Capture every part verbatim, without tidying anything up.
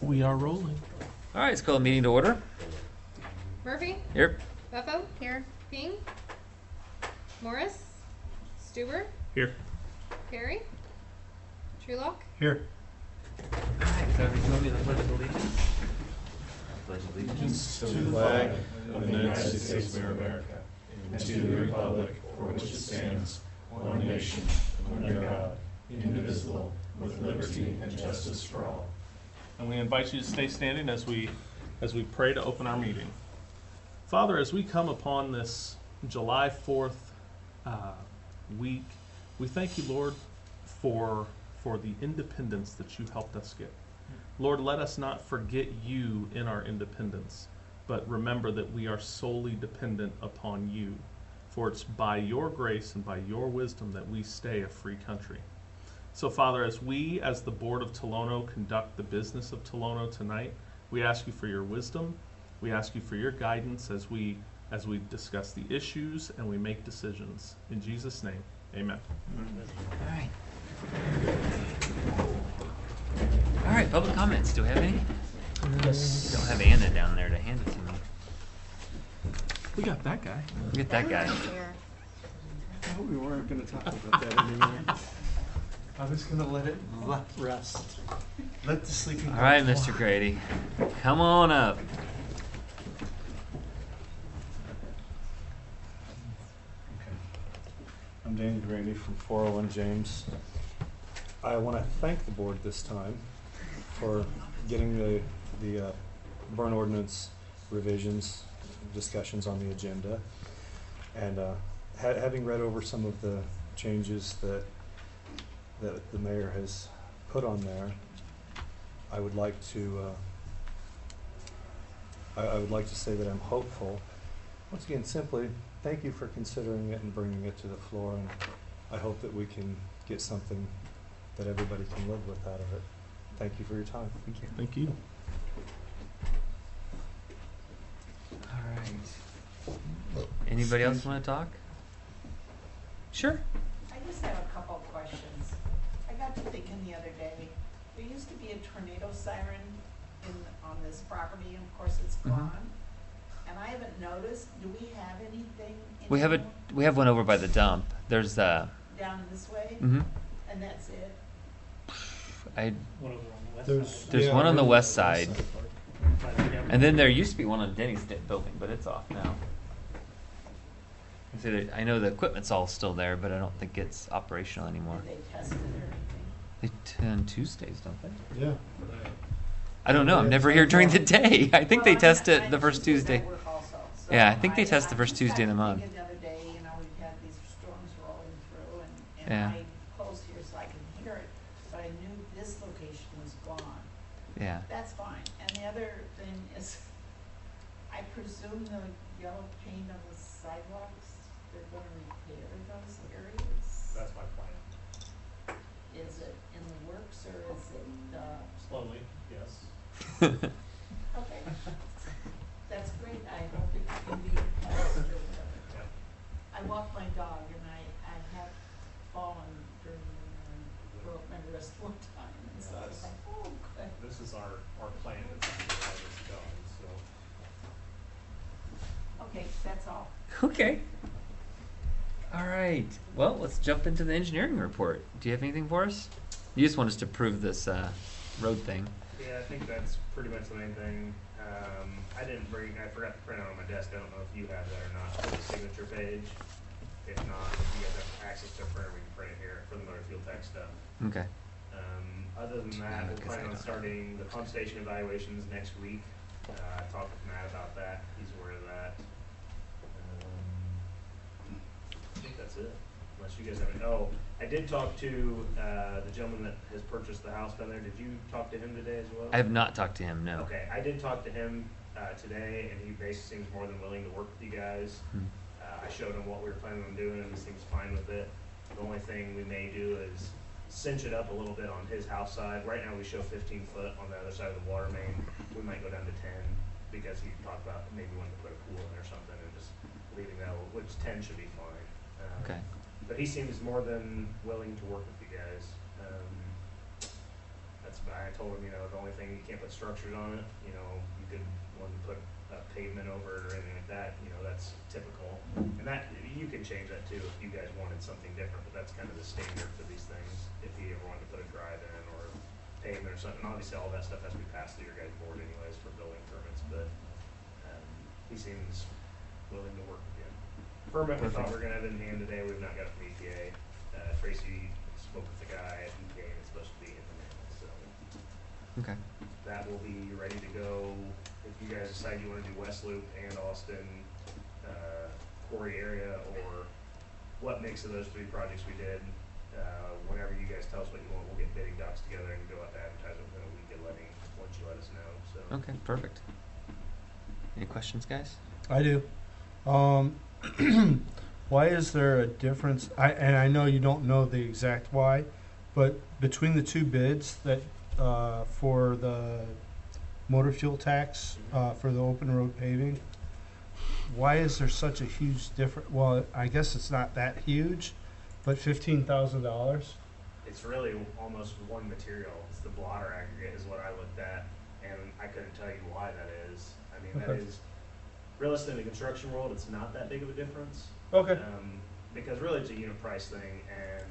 We are rolling. All right, let's call the meeting to order. Murphy? Here. Buffo? Here. Ping? Morris? Stuber? Here. Perry? Truelock? Here. All right, so everybody join me in the Pledge of Allegiance. Pledge of Allegiance to the flag of the United States of America, and to the republic for which it stands, one nation, under God, indivisible, with liberty and justice for all. And we invite you to stay standing as we as we pray to open our meeting. Father, as we come upon this July fourth uh, week, we thank you, Lord, for for the independence that you helped us get. Lord, let us not forget you in our independence, but remember that we are solely dependent upon you. For it's by your grace and by your wisdom that we stay a free country. So, Father, as we, as the Board of Tolono, conduct the business of Tolono tonight, we ask you for your wisdom. We ask you for your guidance as we as we discuss the issues and we make decisions. In Jesus' name, amen. All right. All right, public comments. Do we have any? Yes. Don't have Anna down there to hand it to me. We got that guy. Look at that guy. I hope we weren't going to talk about that anymore. I was going to let it let rest. Let the sleeping All right, dogs Mister lie. Grady. Come on up. Okay. I'm Danny Grady from four oh one James. I want to thank the board this time for getting the the uh, burn ordinance revisions discussions on the agenda, and uh, ha- having read over some of the changes that that the mayor has put on there, I would like to uh, I, I would like to say that I'm hopeful. Once again, simply thank you for considering it and bringing it to the floor, and I hope that we can get something that everybody can live with out of it. Thank you for your time. Thank you. Thank you. All right. Anybody else want to talk? Sure. I just have a couple of questions. I got to thinking the other day, there used to be a tornado siren in, on this property, and of course it's Mhm. gone. And I haven't noticed, do we have anything We have a anymore we have one over by the dump. There's uh. down this way? Mm-hmm. And that's it? I There's, There's one on the west side. And then there used to be one on Denny's st- building, but it's off now. I say that- I know the equipment's all still there, but I don't think it's operational anymore. Did they test it or anything? They t- on Tuesdays, don't they? Yeah. I don't know. I'm never here during the day. I think Well, they I mean, test I- it the first Tuesdays I Tuesday. work also, so Yeah, I think they test the I first just Tuesday got of the to month. thinking the other day, you know, we've had these storms rolling through, and, and Yeah. I closed here so I can hear it, but I knew this location was gone. Yeah. That's fine. And the other thing is, I presume the yellow paint on the sidewalks, they're gonna repair those areas? That's my plan. Is it in the works or is it, uh, Slowly, yes. okay. That's great. I hope it can be passed or whatever. Yeah. I walk my dog and I, I have fallen during the winter and broke my wrist one time, and so I was like, oh, good. This is our, our plan to have this done, so. Okay, that's all. Okay. All right. Well, let's jump into the engineering report. Do you have anything for us? You just want us to prove this uh, road thing. Yeah, I think that's pretty much the main thing. Um, I didn't bring, I forgot to print out on my desk. I don't know if you have that or not, for the signature page. If not, if you guys have access to a printer, we can print it here for the motor fuel tech stuff. Okay. Um, other than that, we're Because I planning on don't- starting the pump station evaluations next week. Uh, I talked with Matt about that. He's aware of that. Um, I think that's it. Unless you guys have any, oh, I did talk to, uh, the gentleman that has purchased the house down there. Did you talk to him today as well? I have not talked to him. No. Okay, I did talk to him, uh, today, and he basically seems more than willing to work with you guys. Hmm. Uh, I showed him what we were planning on doing, and he seems fine with it. The only thing we may do is cinch it up a little bit on his house side. Right now, we show fifteen foot on the other side of the water main. We might go down to ten, because he talked about maybe wanting to put a pool in or something, and just leaving that, which ten should be fine. Um, Okay. But he seems more than willing to work with you guys. Um, that's, I told him, you know, the only thing, you can't put structures on it, you know, you could, want to put a pavement over it or anything like that, you know, that's typical. And that, you can change that too if you guys wanted something different, but that's kind of the standard for these things. If you ever wanted to put a drive-in or pavement or something, obviously all that stuff has to be passed through your guys' board anyways for building permits, but, um, he seems willing to work with you. Permit, we thought we were gonna have it in hand today, we've not got it from E P A. Uh, Tracy spoke with the guy at E P A and it's supposed to be in the mail, so. Okay. That will be ready to go if you guys decide you wanna do West Loop and Austin, uh, Quarry area, or what mix of those three projects we did. Uh, whenever you guys tell us what you want, we'll get bidding docs together and go out to advertise it within a week of letting, once you let us know, so. Okay, perfect. Any questions, guys? I do. Um, why is there a difference? I, and I know you don't know the exact why, but between the two bids that uh, for the motor fuel tax uh, for the open road paving, why is there such a huge difference? Well, I guess it's not that huge, but fifteen thousand dollars. It's really almost one material. It's the blotter aggregate is what I looked at, and I couldn't tell you why that is. I mean, that Okay. is, realistically, in the construction world, it's not that big of a difference. Okay. Um, because really it's a unit price thing, and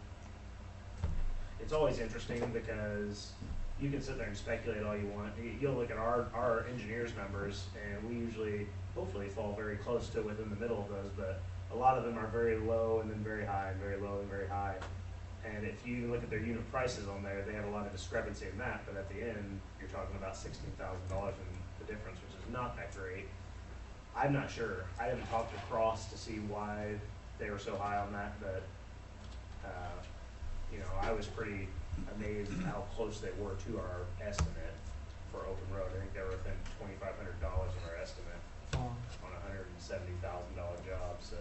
it's always interesting because you can sit there and speculate all you want. You- You'll look at our, our engineers' numbers, and we usually, hopefully, fall very close to within the middle of those, but a lot of them are very low and then very high, and very low and very high. And if you look at their unit prices on there, they have a lot of discrepancy in that, but at the end, you're talking about sixteen thousand dollars in the difference, which is not that great. I'm not sure. I haven't talked to Cross to see why they were so high on that, but, uh, you know, I was pretty amazed at how close they were to our estimate for open road. I think they were within twenty-five hundred dollars of our estimate on a hundred and seventy thousand dollar job, so.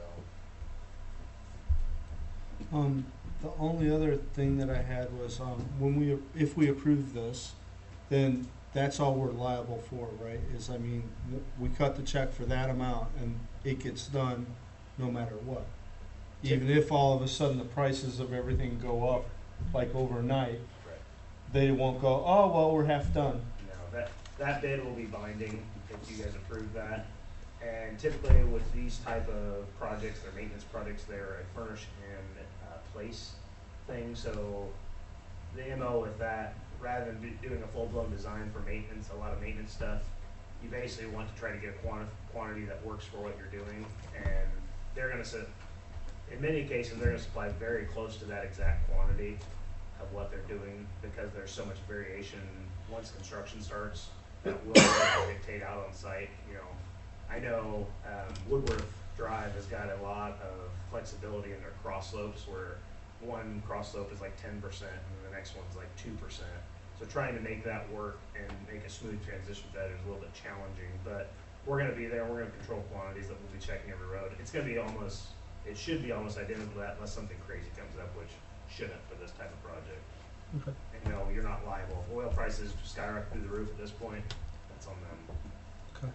Um, the only other thing that I had was, um, when we, if we approve this, then that's all we're liable for, right? Is, I mean, w- we cut the check for that amount and it gets done no matter what. Even if all of a sudden the prices of everything go up, like overnight, Right. they won't go, oh, well, we're half done. No, that, that bid will be binding if you guys approve that. And typically with these type of projects, they're maintenance projects, they're a furnish and uh, place thing. So the M O with that, rather than do- doing a full-blown design for maintenance, a lot of maintenance stuff, you basically want to try to get a quanti- quantity that works for what you're doing. And they're gonna sit, in many cases, they're gonna supply very close to that exact quantity of what they're doing because there's so much variation once construction starts that will dictate out on site, you know. I know um, Woodworth Drive has got a lot of flexibility in their cross slopes where one cross slope is like ten percent and the next one's like two percent. So trying to make that work and make a smooth transition to that is a little bit challenging, but we're gonna be there, we're gonna control quantities that we'll be checking every road. It's gonna be almost, it should be almost identical to that unless something crazy comes up, which shouldn't for this type of project. Okay. And no, you're not liable. If oil prices skyrocket through the roof at this point, that's on them. Okay.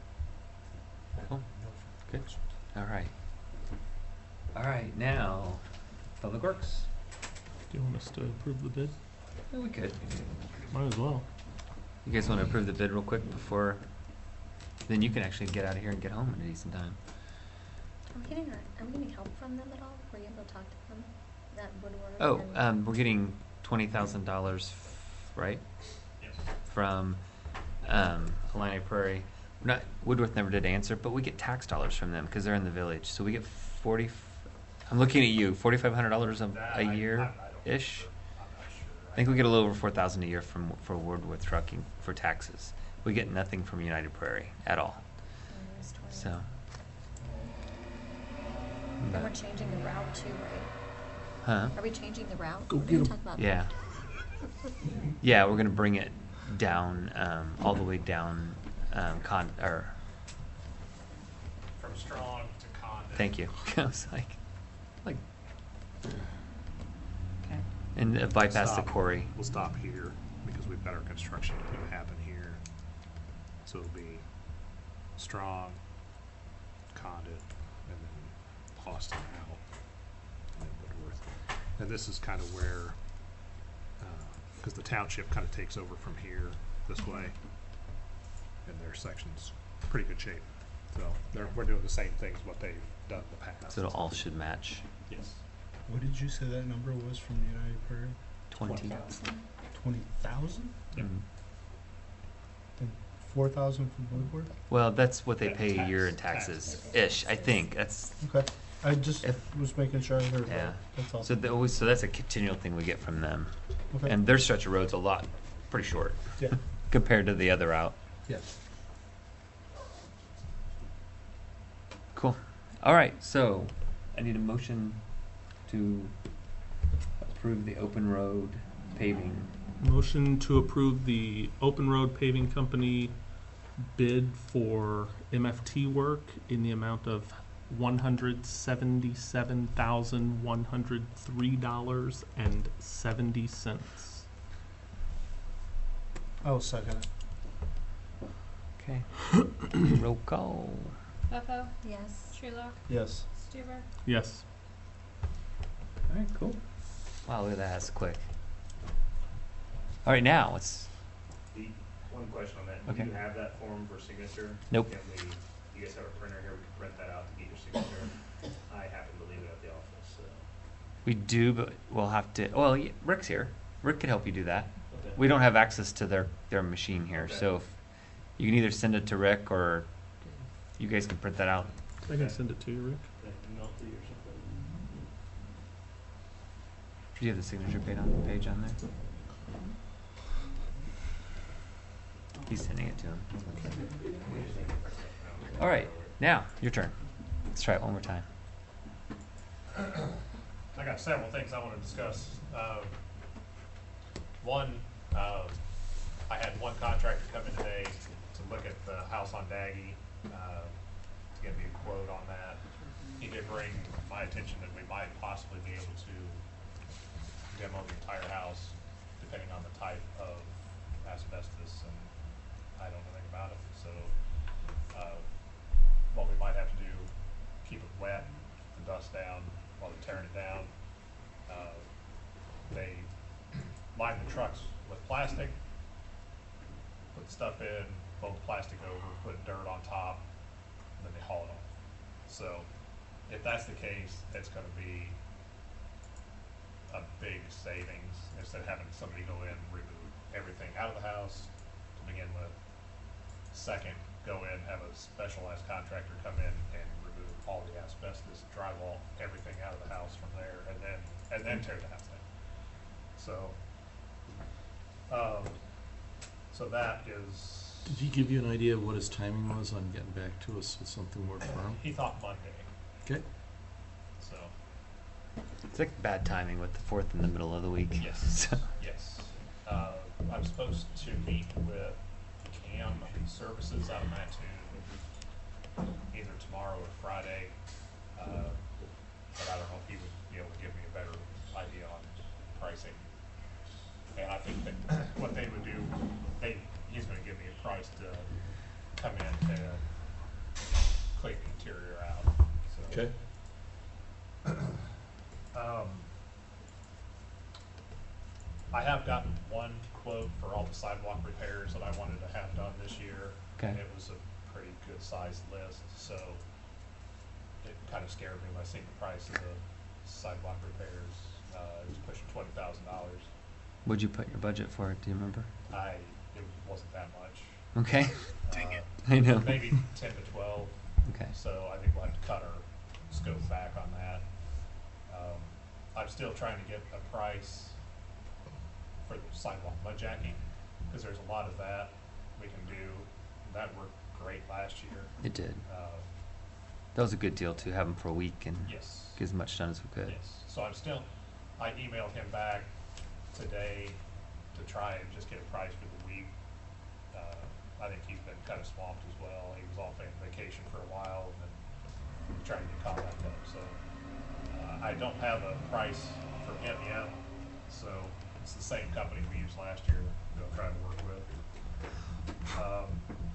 Cool. Good. All right. All right, now, Public Works. Do you want us to approve the bid? Yeah, we could. Might as well. You guys want to approve the bid real quick before, then you can actually get out of here and get home in a decent time. Are we getting, a- are we getting help from them at all? Were you able to talk to them? That Woodward? Oh, and- um, we're getting twenty thousand dollars, right? Yes. From, um, Illini Prairie. Not, Woodworth never did answer, but we get tax dollars from them because they're in the village. So we get forty, I'm looking at you, forty-five hundred dollars a, That a I- I- I year don't ish. remember. I'm not sure. I think we get a little over four thousand a year from, for Woodworth Trucking for taxes. We get nothing from United Prairie at all, Oh, it was twenty. so. And we're but- changing the route too, right? Huh? Are we changing the route? Go We're get gonna 'em. talk about Yeah. that. Yeah, we're gonna bring it down, um, all the way down, um, con, or, From Strong to Condon. thank you. I was like, like, okay. And uh, bypass the Stop. quarry. We'll stop here because we've got our construction gonna happen here. So it'll be Strong, Condon, and then Austin out, and then Woodworth. And this is kind of where uh, because the township kind of takes over from here this way, and their section's pretty good shape. So they're, we're doing the same things what they've done in the past. So it all should match. Yes. What did you say that number was from the United Prairie? Twenty. Twenty thousand? Yep. Mm. And four thousand from Woodward? Well, that's what they Yeah, pay a year in tax- taxes, tax. ish. I think that's Okay. I just If- was making sure I heard yeah. that. That's all. So that always, so that's a continual thing we get from them, Okay. and their stretch of road's a lot pretty short yeah. compared to the other route. Yeah. Cool. All right, so I need a motion to approve the open road paving. Motion to approve the Open Road Paving Company bid for M F T work in the amount of one hundred seventy-seven thousand one hundred three dollars and seventy cents. I'll second it. Okay. Roll call. Beppo, Yes. Trulock, Yes. Stuber, Yes. All right, cool. Wow, look at that. That's quick. All right, now let's. The, one question on that, do Okay. you have that form for signature? Nope. Can we, you guys have a printer here, we can print that out to get your signature. I happen to leave it at the office, so. We do, but we'll have to. Well, yeah, Rick's here. Rick could help you do that. Okay. We don't have access to their their machine here, Okay. so if you can either send it to Rick or you guys can print that out. I can send it to you, Rick. Email to you or something? Do you have the signature page on page on there? He's sending it to him. All right, now your turn. Let's try it one more time. I got several things I want to discuss. Um, one, um, I had one contractor come in today to look at the house on Daggy, uh, to give me a quote on that. He did bring my attention that we might possibly be able to demo the entire house, depending on the type of asbestos, and I don't know anything about it, so, uh, what we might have to do, keep it wet, the dust down while they're tearing it down. Uh, they line the trucks with plastic, put stuff in, fold the plastic over, put dirt on top, and then they haul it off. So, if that's the case, it's gonna be a big savings, instead of having somebody go in and remove everything out of the house to begin with. Second, go in, have a specialized contractor come in and remove all the asbestos, drywall, everything out of the house from there, and then, and then tear the house down. So, um, so that is. Did he give you an idea of what his timing was on getting back to us with something more firm? He thought Monday, Okay. so, It's like bad timing with the fourth in the middle of the week. yes, So, yes. Uh, I'm supposed to meet with CAM Services out of Mattoon either tomorrow or Friday. Uh, but I don't know if he would be able to give me a better idea on pricing. And I think that what they would do, they, he's gonna give me a price to come in and clean the interior out, so. Okay. Um, I have gotten one quote for all the sidewalk repairs that I wanted to have done this year. Okay. And it was a pretty good sized list, so it kind of scared me when I seen the price of the sidewalk repairs. Uh, it was pushing twenty thousand dollars. what'd you put your budget for it? Do you remember? I, it wasn't that much. Okay. Dang it. I know. Maybe ten to twelve. Okay. So I think we'll have to cut our scope back on that. Um, I'm still trying to get a price for the sidewalk mud jacking, because there's a lot of that we can do. That worked great last year. It did. Uh, That was a good deal to have them for a week and yes. get as much done as we could. Yes. So I'm still, I emailed him back today to try and just get a price for the week. Uh, I think he's been kind of swamped as well. He was off on vacation for a while and then trying to get caught back up. So uh, I don't have a price from him yet. So it's the same company we used last year that I'll try to work with. Um,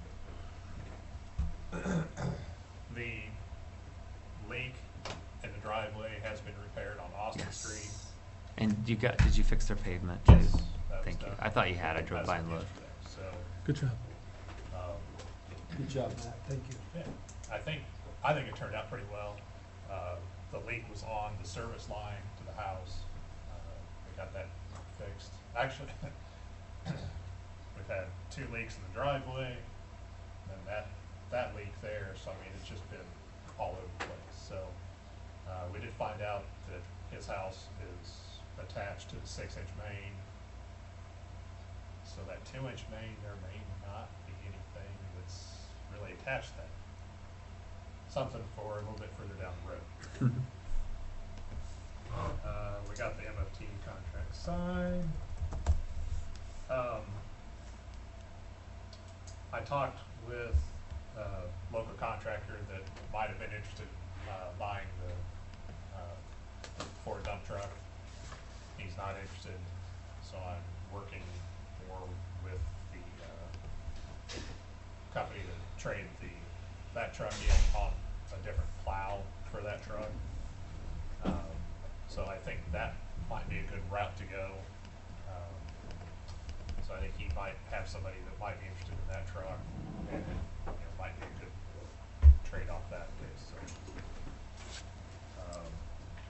the leak in the driveway has been repaired on Austin Yes. Street. And you got? Did you fix their pavement too? Yes, that was Thank done. I thought you had. I drove as by of and looked. yesterday. So, Good job. um, Good job, Matt. Thank you. yeah, I think, I think it turned out pretty well. Uh, the leak was on the service line to the house. Uh, we got that fixed. Actually, we've had two leaks in the driveway, and that, that leak there, so I mean, it's just been all over the place. So, uh, we did find out that his house is attached to the six inch main. So that two inch main, there may not be anything that's really attached to that. Something for a little bit further down the road. Uh, we got the M F T contract signed. Um, I talked with a local contractor that might have been interested in uh, buying the uh, Ford dump truck. He's not interested, so I'm working more with the uh, company to trade the that truck in on a different plow for that truck. Um, so I think that might be a good route to go. Um, so I think he might have somebody that might be interested in that truck, and it, you know, might be a good trade off that case. So, um,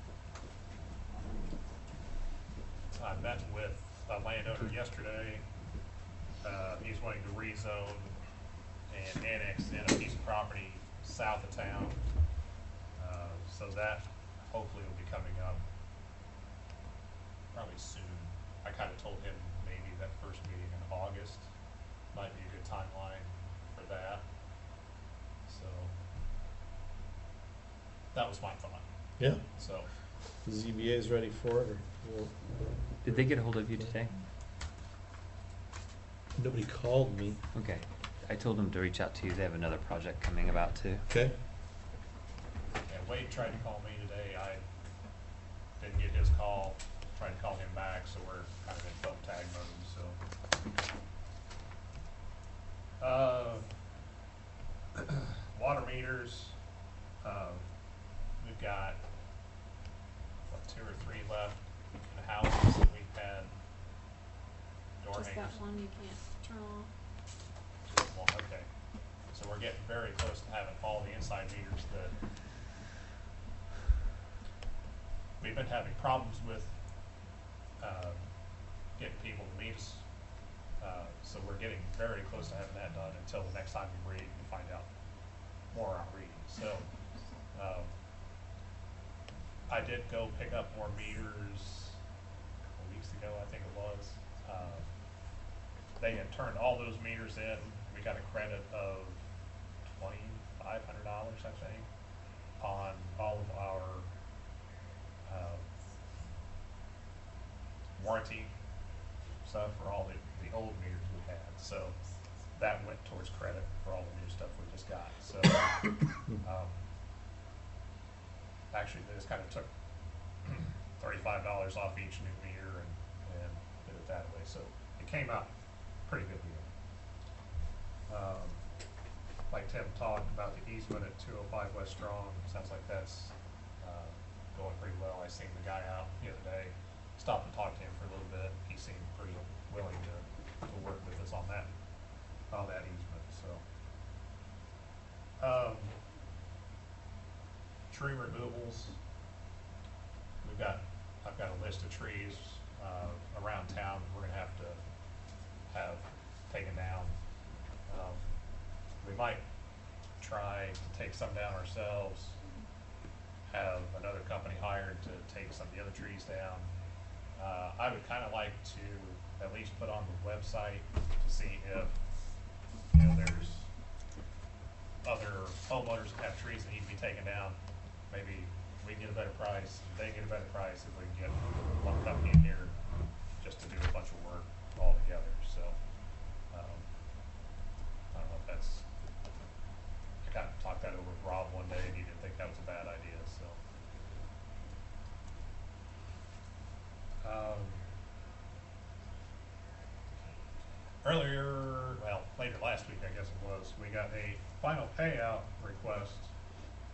I met with a landowner yesterday. Uh, he's wanting to rezone and annex in a piece of property south of town. Uh, so that hopefully will be coming up probably soon. I kind of told him maybe that first meeting in August might be a good timeline for that. So that was my thought. Yeah. So The Z B A is ready for it, or or- Did they get a hold of you today? nobody called me. Okay. I told them to reach out to you. They have another project coming about too. Okay. yeah, Wade tried to call me today. I didn't get his call. Tried to call him back, so we're kind of in phone tag mode. So, uh, water meters. Uh, we've got what two or three left in the houses that we've had door Just that hangers. one you can't turn off. Just one, okay. So we're getting very close to having all the inside meters that we've been having problems with uh, getting people to meet us. Uh, so we're getting very close to having that done until the next time we read and find out more on reading. So um, I did go pick up more meters a couple weeks ago, I think it was. Uh, they had turned all those meters in. We got a credit of twenty-five hundred dollars, I think, on all of our uh, warranty stuff for all the, the old meters we had. So that went towards credit for all the new stuff we just got. So um, actually, they just kind of took thirty-five dollars off each new meter and, and did it that way. So it came out pretty good deal. Um, like Tim talked about the easement at two oh five West Strong, sounds like that's uh, going pretty well. I seen the guy out the other day, stopped and talked to him for a little bit. He seemed pretty willing to, to work with us on that, on that easement, so. Um, tree removals, we've got, I've got a list of trees, uh, around town that we're gonna have to have taken down. Um, we might try to take some down ourselves, have another company hired to take some of the other trees down. Uh, I would kinda like to at least put on the website to see if, you know, there's other homeowners that have trees that need to be taken down. Maybe we get a better price, they get a better price if we can get one company in here just to do a bunch of work all together, so. Um, I don't know if that's, I kind of talked that over with Rob one day and he didn't think that was a bad idea, so. Um, earlier, well, later last week, I guess it was, we got a final payout request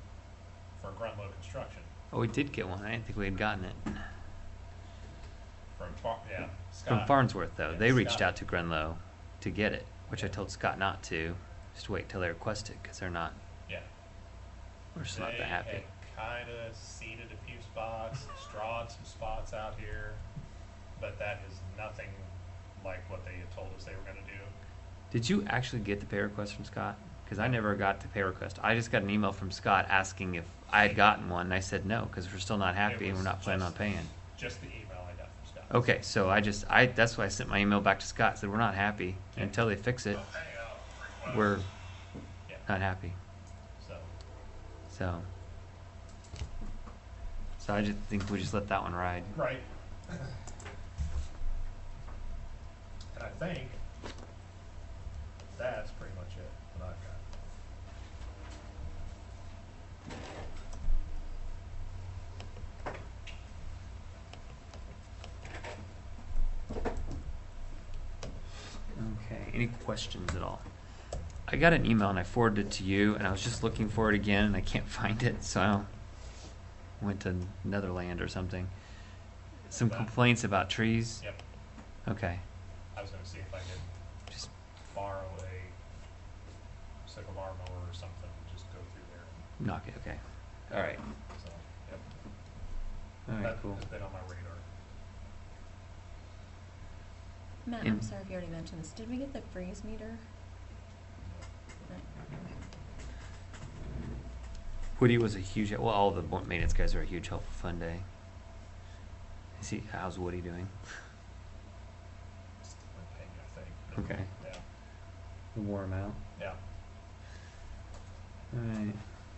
for Grunlow Construction. Oh, we did get one. I didn't think we had gotten it. From Far, yeah, From Scott. Farnsworth, though. Yeah, They reached Scott. out to Grenlow to get it, which I told Scott not to. Just wait till they request it, because they're not, Yeah. we're just not They that happy. had kinda seeded a few spots, strawed some spots out here, but that is nothing like what they had told us they were gonna do. Did you actually get the pay request from Scott? Because I never got the pay request. I just got an email from Scott asking if I had gotten one, and I said no, because we're still not happy and we're was not planning on just- paying. Just the email I got from Scott. Okay, so I just, I, that's why I sent my email back to Scott, said we're not happy. And until they fix it, we're Yeah, not happy. so, So, so I just think we just let that one ride. right. And I think that's pretty much it, what I've got. Okay, any questions at all? I got an email and I forwarded it to you, and I was just looking for it again, and I can't find it, so I went to Netherland or something. Some Wow. complaints about trees. Yep, Okay, I was gonna see if I could just borrow a sycamore mower or something, and just go through there, knock it. Okay, all right, so, yep. all right, That cool. has been on my radar. Matt, In- I'm sorry if you already mentioned this. Did we get the freeze meter? No. Woody was a huge. Well, all the bo- maintenance guys are a huge help for Fun Day. Is he? How's Woody doing? It's my ping, I think. Okay. Yeah, We wore him out. yeah. All right.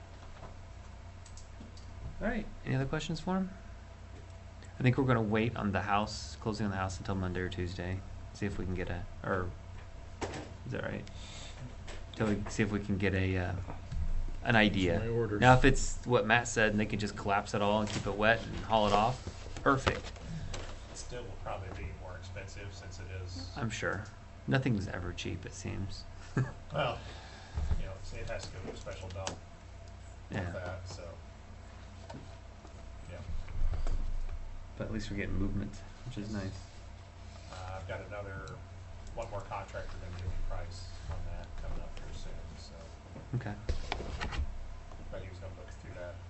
All right. Any other questions for him? I think we're gonna wait on the house, closing on the house until Monday or Tuesday. See if we can get a, or, is that right? Till we, see if we can get a, uh, an idea. My orders. Now, if it's what Matt said and they can just collapse it all and keep it wet and haul it off, perfect. It still will probably be more expensive since it is, I'm sure. Nothing's ever cheap, it seems. well, you know, it's- it has to go to a special dump Yeah. with that, so. Yeah, But at least we're getting movement, which is nice. uh, I've got another, one more contractor gonna give me a price on that coming up here soon, so, Okay. but he was gonna look through that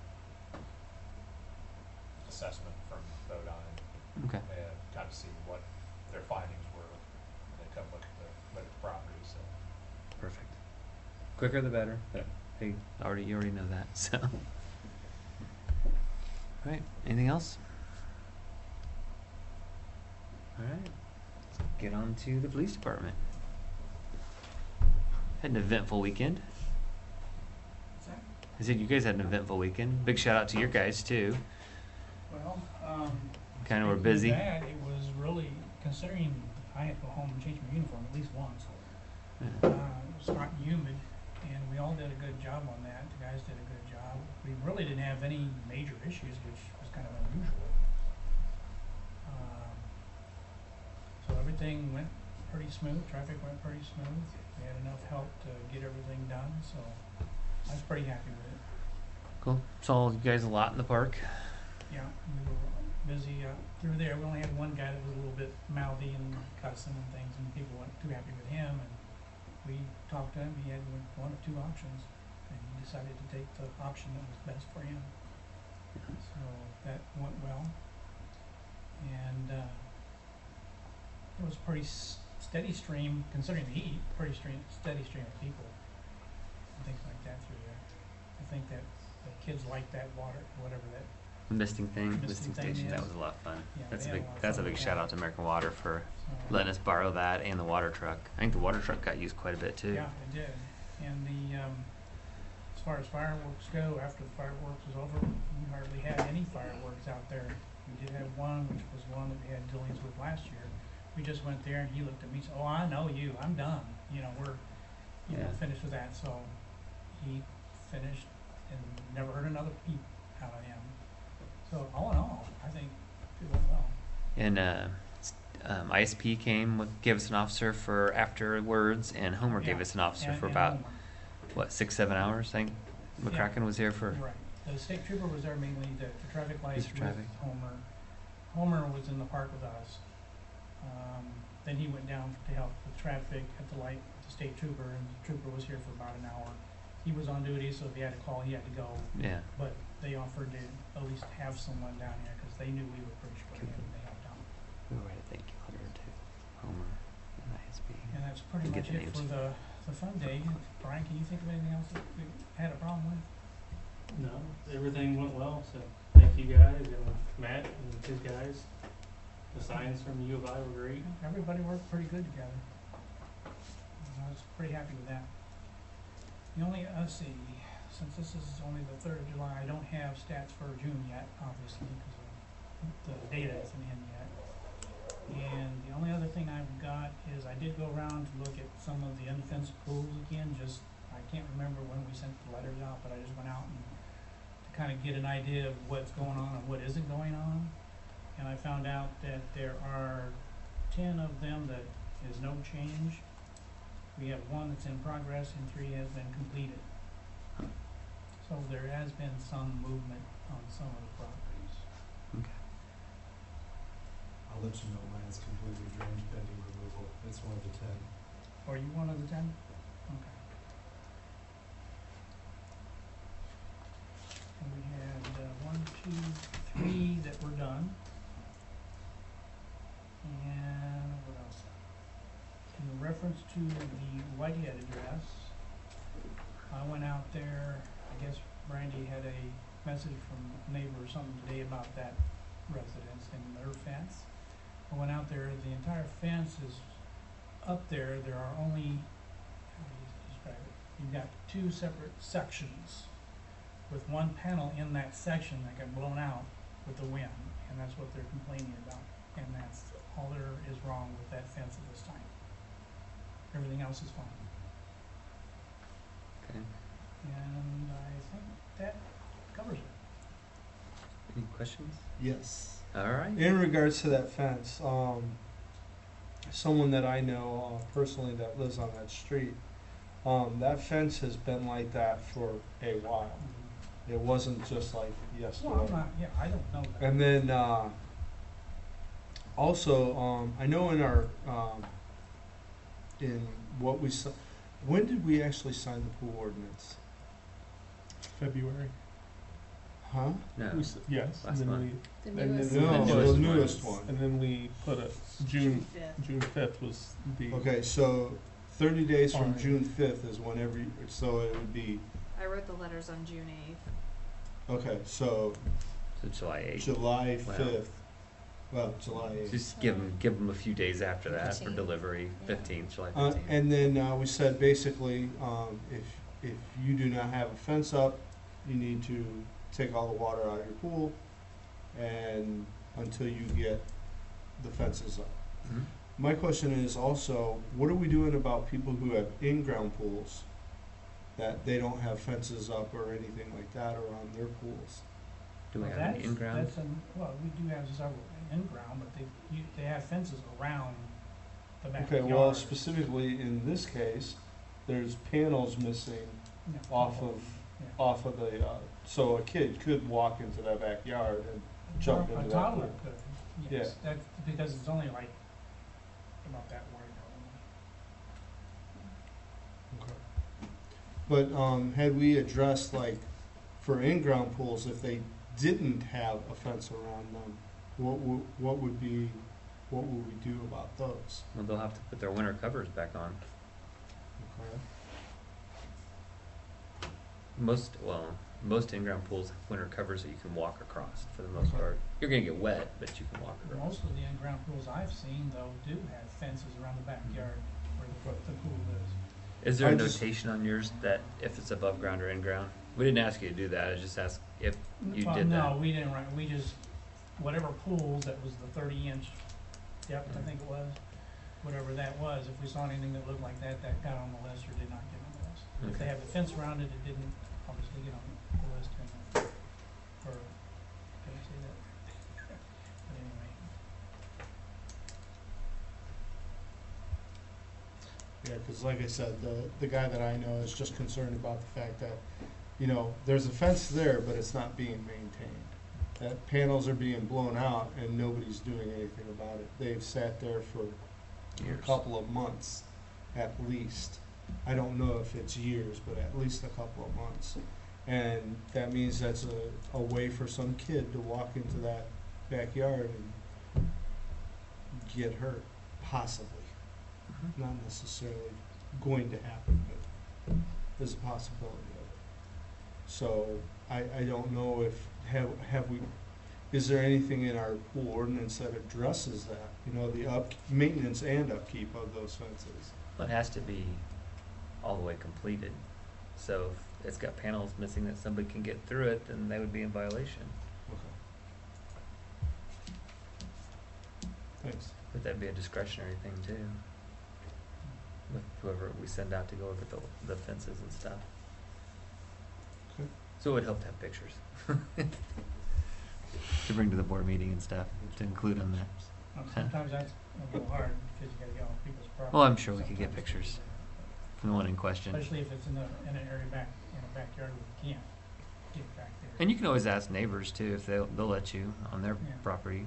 assessment from Bodine Okay. and kind of see what their findings were, and then come look at the, look at the property, so. Perfect. Quicker the better. But hey, already you already know that. So. All right. Anything else? All right. Let's get on to the police department. Had an eventful weekend. I said you guys had an eventful weekend. Big shout out to your guys too. Well, um. Kind of were speaking of busy. that, it was really, considering I had to go home and change my uniform at least once. Yeah. Uh, it was hot and humid, and we all did a good job on that. The guys did a good job. We really didn't have any major issues, which was kind of unusual. Um, So everything went pretty smooth, traffic went pretty smooth. We had enough help to get everything done, so I was pretty happy with it. Cool. Saw you guys a lot in the park. Yeah, we were busy uh, through there. We only had one guy that was a little bit mouthy and cussing and things, and people weren't too happy with him. And we talked to him. He had one of two options, and he decided to take the option that was best for him. So that went well, and uh, it was a pretty s- steady stream, considering the heat. Pretty stream, steady stream of people and things like that through there. I think that the kids like that water, whatever that. Misting thing, Misting misting thing, station. That yes. was a lot of fun. Yeah, That's a they had big. a lot of That's a fun big with shout that. out to American Water for So, letting us borrow that and the water truck. I think the water truck got used quite a bit too. Yeah, it did. And the, um, as far as fireworks go, after the fireworks was over, we hardly had any fireworks out there. We did have one, which was one that we had dealings with last year. We just went there and he looked at me and said, "Oh, I know you, I'm done. You know, we're, you know, Yeah. finished with that." So he finished and never heard another peep out of him. So all in all, I think it went well. And uh, s- um, I S P came, with, gave us an officer for afterwards, and Homer gave Yeah, us an officer and- for and about Homer. what six, seven hours. I think McCracken was here for. Right. The state trooper was there mainly the, the traffic lights Just with for traffic. Homer. Homer was in the park with us. Um, then he went down to help with traffic at the light, with the state trooper, and the trooper was here for about an hour. He was on duty, so if he had to call, he had to go. Yeah. But they offered to at least have someone down here, cause they knew we were pretty short handed, and they helped out. We'll write a thank you letter to Homer and I S B. And that's pretty Get much the it for names. the, the fun day. Brian, can you think of anything else that we had a problem with? No, everything went well, so thank you guys and Matt and his guys. The signs from U of I were great. Everybody worked pretty good together. And I was pretty happy with that. The only, let's see, since this is only the third of July, I don't have stats for June yet, obviously, because the data isn't in yet. And the only other thing I've got is I did go around to look at some of the unfenced pools again, just, I can't remember when we sent the letters out, but I just went out and to kind of get an idea of what's going on and what isn't going on. And I found out that there are ten of them that is no change. We have one that's in progress and three has been completed. So there has been some movement on some of the properties. Okay. I'll let you know mine is completely drained pending removal. It's one of the ten. Are you one of the ten? Okay. And we had uh, one, two, three that were done. And what else? In reference to the Whitehead address, I went out there, I guess Brandy had a message from a neighbor or something today about that residence and their fence. I went out there, the entire fence is up there, there are only, how do you describe it? You've got two separate sections with one panel in that section that got blown out with the wind, and that's what they're complaining about. And that's all there is wrong with that fence at this time. Everything else is fine. Okay. And I think that covers it. Any questions? Yes. All right. In regards to that fence, um, someone that I know uh, personally that lives on that street, um, that fence has been like that for a while. It wasn't just like yesterday. Well, I'm not, yeah, I don't know that. And then uh, also, um, I know in our um, in what we si- when did we actually sign the pool ordinance? February. Huh? No. We s- yes. Last and then month. The we, and newest then No, the the newest, newest one. one. And then we put a June fifth. June fifth was the Okay, so thirty days from Alright. June fifth is whenever. You, so it would be I wrote the letters on June eighth. okay. So So July eighth. July Wow. fifth. Well, July eighth. Just give them give them a few days after that for Fifteenth. delivery. Yeah. Fifteenth, July Uh, fifteenth. and then uh, we said basically, um, if if you do not have a fence up, you need to take all the water out of your pool, and until you get the fences up. Mhm. My question is also, what are we doing about people who have in-ground pools that they don't have fences up or anything like that around their pools? Do we Well, have any that's- in-ground? That's an, well, we do have several in-ground, but they, you, they have fences around the backyard. Okay, well, specifically in this case, there's panels missing Yeah, off of yeah. off of the, uh, so a kid could walk into that backyard and jump A into that toddler pool. could, yes, that, because it's only like about that wide. Okay. But, um, had we addressed like, for in-ground pools, if they didn't have a fence around them, what would, what would be, what would we do about those? Well, they'll have to put their winter covers back on. Okay. Most, well, most in-ground pools have winter covers that you can walk across for the most Okay. part. You're gonna get wet, but you can walk across. Most of the in-ground pools I've seen though do have fences around the backyard where the, the pool is. Is there a I just- notation on yours that if it's above ground or in ground? We didn't ask you to do that, I just asked if you Well, did that. no, we didn't write, we just, whatever pools, that was the thirty inch depth, I Mhm. think it was, whatever that was, if we saw anything that looked like that, that got on the list or did not get on the list. If they Okay. have the fence around it, it didn't obviously get on the list or, or, did I say that? But anyway, Yeah, because like I said, the, the guy that I know is just concerned about the fact that, you know, there's a fence there, but it's not being maintained. that panels are being blown out and nobody's doing anything about it. They've sat there for a Years. couple of months at least. I don't know if it's years, but at least a couple of months. And that means that's a, a way for some kid to walk into that backyard and get hurt, possibly. Mhm. Not necessarily going to happen, but there's a possibility of it. So I, I don't know if, have, have we, is there anything in our pool ordinance that addresses that? You know, the up, maintenance and upkeep of those fences? Well, it has to be all the way completed. So if it's got panels missing that somebody can get through it, then they would be in violation. Okay. Thanks. But that'd be a discretionary thing too. With whoever we send out to go look at the, the fences and stuff. Okay. So it would help to have pictures. To bring to the board meeting and stuff, to include on that. Uh, Sometimes that's a little hard because you gotta get on people's property. Well, I'm sure we could get sometimes. pictures from the one in question. Especially if it's in a, in an area back, in a backyard where you can't get back there. And you can always ask neighbors too, if they'll, they'll let you on their Yeah. property.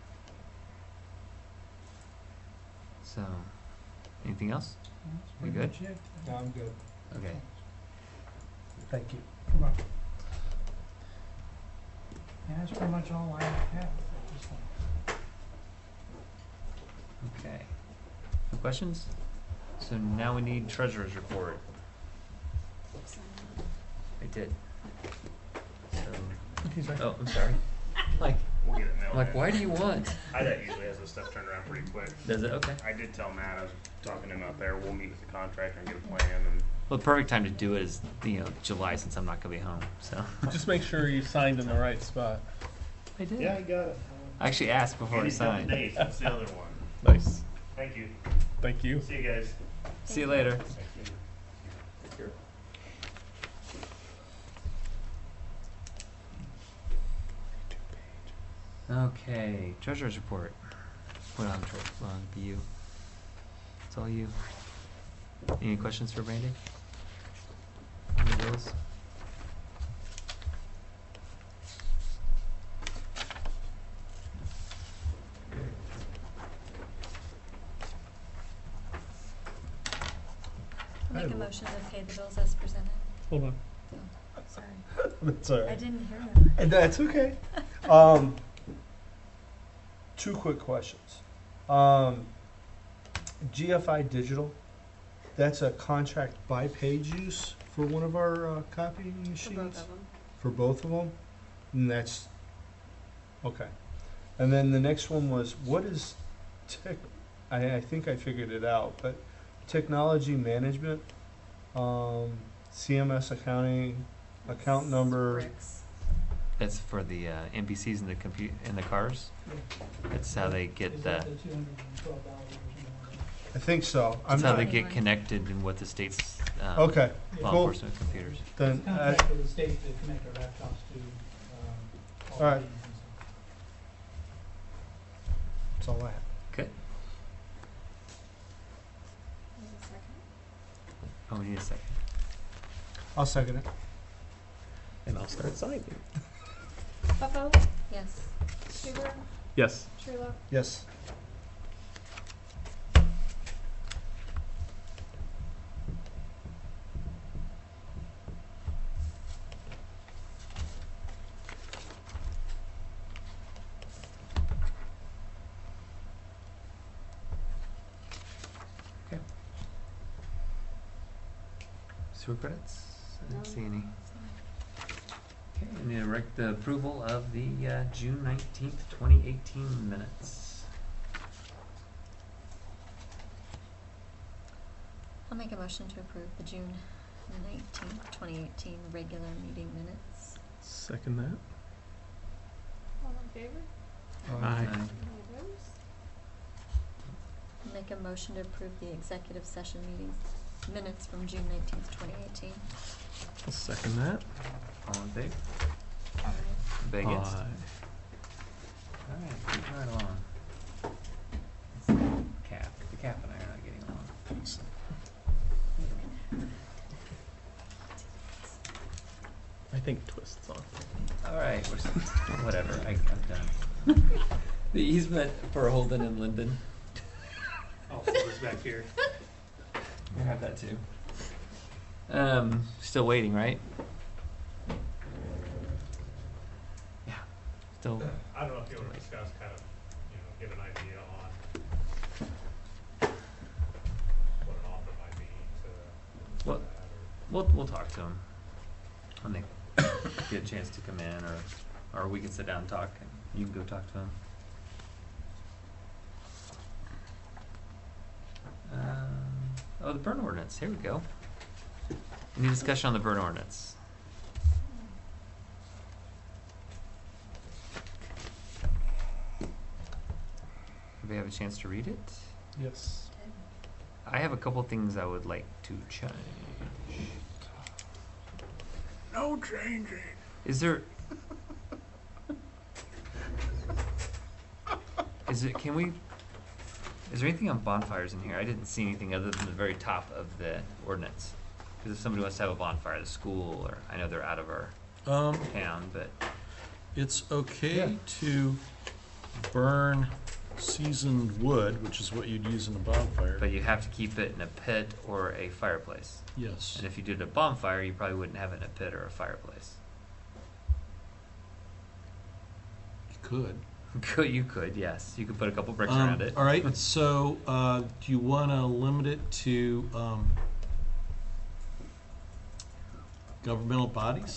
So, anything else? Well, that's We pretty good? much it. No, I'm good. Okay. Thank you. You're welcome. And that's pretty much all I have at this point. Okay. No questions? So now we need treasurer's report. I did. So, oh, I'm sorry. Like, We'll get it mailed I'm like, in. why do you want? I that usually has this stuff turned around pretty quick. Does it? Okay. I did tell Matt, I was talking to him out there, we'll meet with the contractor and get a plan and. Well, the perfect time to do it is, you know, July, since I'm not gonna be home, so. Just make sure you signed in the right spot. I did. Yeah, I got it. I actually asked before I Andy's got the signed. dates, that's the other one. Nice. Thank you. Thank you. See you guys. See you later. Okay, treasurer's report. Put on, tre- put on be you. It's all you. Any questions for Brandy? Any bills? I'll make a motion to pay the bills as presented. Hold on. Oh, sorry. That's all I right. didn't hear that. And that's okay. Um, two quick questions. Um, G F I Digital, that's a contract by page use for one of our uh, copying For machines? both of them. For both of them? And that's, okay. And then the next one was, what is tech, I, I think I figured it out, but technology management, um, C M S accounting, account number. Bricks. That's for the uh, N P Cs in the compute in the cars. That's how they get Is the. that the two hundred and twelve dollars or something like that? I think so. I'm That's how they not, get connected and with the state's um, okay, law cool. enforcement computers. Then, It's uh, contract with the state to connect our laptops to, um, all All right. the meetings and stuff. that's all I have. Okay. Need a second? Oh, we need a second. I'll second it. And I'll start signing. Buffo, Yes. Stuber, Yes. Trulock, Yes. Sewer credits? I didn't No. see any. Okay, I need to rec- the approval of the uh, June nineteenth, twenty eighteen minutes. I'll make a motion to approve the June nineteenth, twenty eighteen regular meeting minutes. Second that. all in favor? Aye. Any opposed? I'll make a motion to approve the executive session meetings minutes from June nineteenth, twenty eighteen. I'll second that. All in favor? Aye. Anybody against? Aye. Alright, moving right along. Let's see. Cap, the Cap and I are not getting along. I think twist's on. All right, we're, s- whatever. I, I'm done. The easement for Holden and Linden. I'll put this back here. We have that too. Um, still waiting, right? Yeah, still. I don't know if you want to discuss kind of, you know, give an idea on what an offer might be to Well, that, or we'll we'll talk to them when they get a chance to come in, or or we can sit down and talk, and you can go talk to them. Um, oh, the burn ordinance. Here we go. Any discussion on the burn ordinance? Have we have a chance to read it? Yes. I have a couple things I would like to change. No changing. Is there? Is it? Can we? Is there anything on bonfires in here? I didn't see anything other than the very top of the ordinance. Because if somebody wants to have a bonfire at the school, or I know they're out of our Um, town, but it's okay Yeah. to burn seasoned wood, which is what you'd use in a bonfire. but you have to keep it in a pit or a fireplace. Yes. And if you did a bonfire, you probably wouldn't have it in a pit or a fireplace. You could. Could you could yes, you could put a couple bricks Um, around it. All right, so uh, do you want to limit it to um, governmental bodies?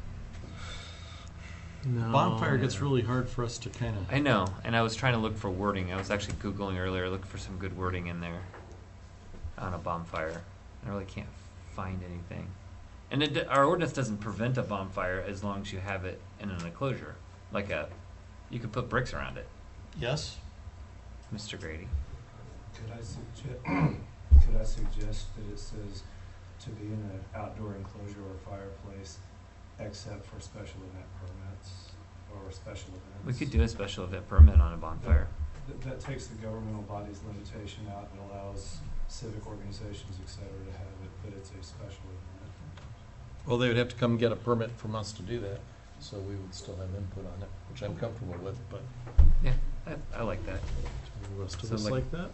No. Bonfire gets really hard for us to kind of. I know, and I was trying to look for wording. I was actually Googling earlier, looking for some good wording in there on a bonfire. I really can't find anything. And it, our ordinance doesn't prevent a bonfire as long as you have it in an enclosure. Like a, you could put bricks around it, Yes. Mister Grady. Could I suggest, could I suggest that it says to be in an outdoor enclosure or fireplace, except for special event permits or special events? We could do a special event permit on a bonfire. That, that takes the governmental body's limitation out and allows civic organizations, et cetera, to have it, but it's a special event. Well, they would have to come get a permit from us to do that, so we would still have input on it, which I'm comfortable with, but Yeah, I, I like that. the rest of So us like- like that?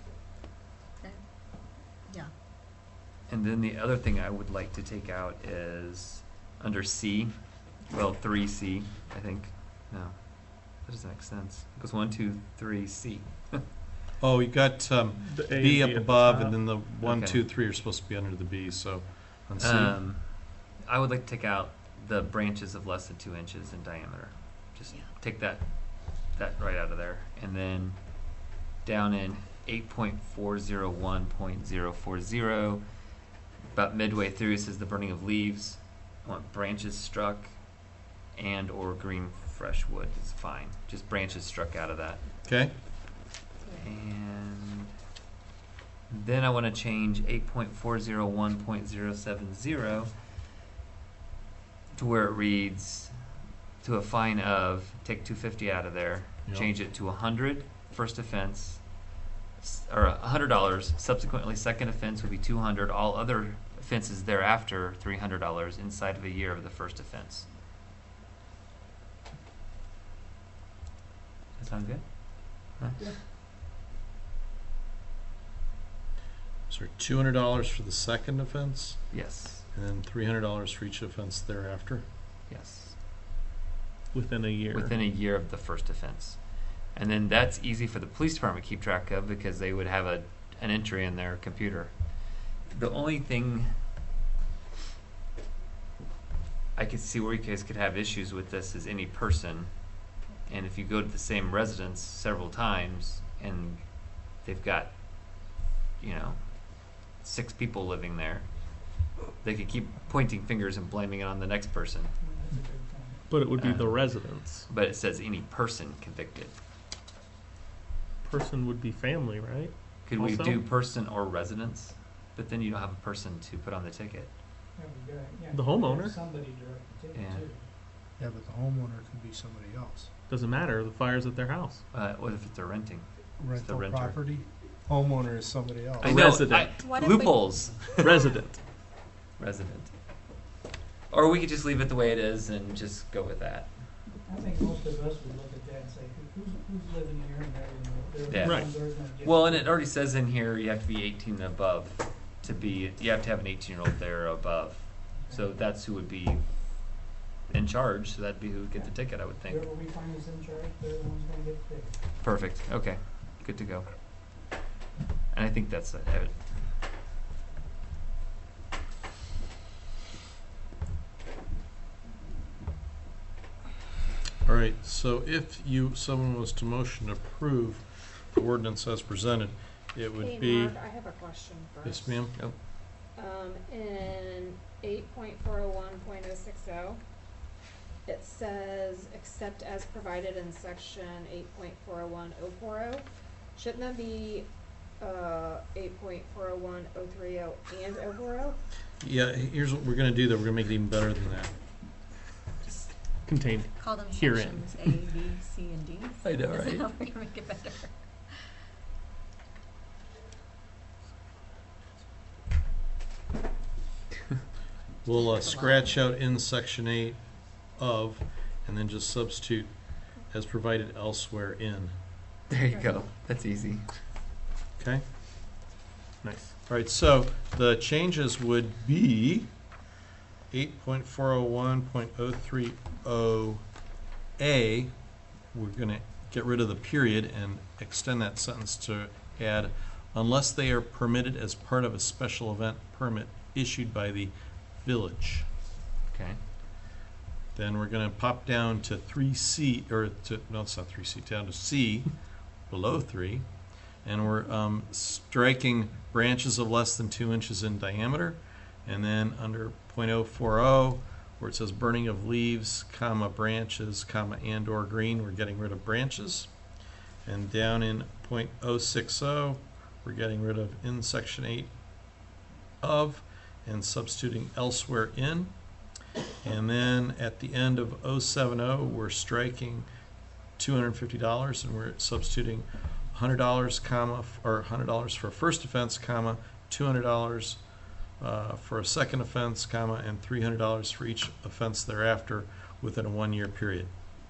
Yeah. And then the other thing I would like to take out is under C, well, three C, I think. No, that doesn't make sense. It goes one, two, three, C. Oh, you got um, The A B and up B at the above, top. and then the one, Okay. two, three are supposed to be under the B, so on C. Um, I would like to take out the branches of less than two inches in diameter. Just take that, that right out of there. And then down in eight point four zero one point zero four zero, about midway through, it says the burning of leaves. I want branches struck and or green fresh wood is fine. Just branches struck out of that. Okay. And then I want to change eight point four zero one point zero seven zero to where it reads to a fine of, take two fifty out of there, Yep. change it to one hundred, first offense, s- or one hundred dollars. Subsequently, second offense would be two hundred. All other offenses thereafter, three hundred dollars inside of a year of the first offense. That sound good? Huh? So two hundred dollars for the second offense, Yes. and then three hundred dollars for each offense thereafter. Yes. Within a year. Within a year of the first offense. And then that's easy for the police department to keep track of because they would have a an entry in their computer. The only thing I could see where you guys could have issues with this is any person. And if you go to the same residence several times and they've got, you know, six people living there, they could keep pointing fingers and blaming it on the next person. But it would be Uh, the residents. But it says any person convicted. Person would be family, right? Could we Also? do person or residence? But then you don't have a person to put on the ticket. Yeah, we got- yeah, The we gotta homeowner? have Somebody direct the ticket Yeah. too. Yeah, but the homeowner can be somebody else. Doesn't matter. The fire's at their house. Uh, what if they're renting? Rental renter. property, homeowner is somebody else. I know. Resident. I- What if we- loopholes. Resident. Resident. Or we could just leave it the way it is and just go with that. I think most of us would look at that and say, "Who- who's, who's living here and they're, they're, Yeah. the Right. ones that are gonna get. Well, and it already says in here you have to be eighteen and above to be, you have to have an eighteen-year-old there or above. So that's who would be in charge, so that'd be who would get the ticket, I would think. Whoever we find is in charge, they're the ones gonna get the ticket. Perfect, okay, good to go. And I think that's it. All right, so if you, someone was to motion to approve the ordinance as presented, it would Hey, be, Mark, I have a question first. yes, ma'am? Oh, Um, in eight point four oh one point oh six oh, it says, except as provided in section eight point four oh one oh four oh. Shouldn't that be, uh, eight point four oh one oh three oh and oh four oh? Yeah, here's what we're gonna do, though, we're gonna make it even better than that. Contained Call them herein. sections A, B, C, and D. I know, Is that right? how we're gonna make it better? We'll uh, scratch out in section eight of, and then just substitute as provided elsewhere in, there you go, that's easy. okay? Nice. All right, so the changes would be eight point four oh one point oh three oh A. We're going to get rid of the period and extend that sentence to add, unless they are permitted as part of a special event permit issued by the village. Okay, Then we're going to pop down to three C, or to, no, it's not three C, down to C, below three. And we're um, striking branches of less than two inches in diameter. And then under point oh four oh, where it says burning of leaves, comma, branches, comma, and or green, we're getting rid of branches. And down in point oh six oh, we're getting rid of in section eight of and substituting elsewhere in. And then at the end of oh seven oh, we're striking two hundred fifty dollars and we're substituting one hundred dollars, comma, f- or one hundred dollars for a first offense, comma, two hundred dollars uh, for a second offense, comma, and three hundred dollars for each offense thereafter within a one-year period.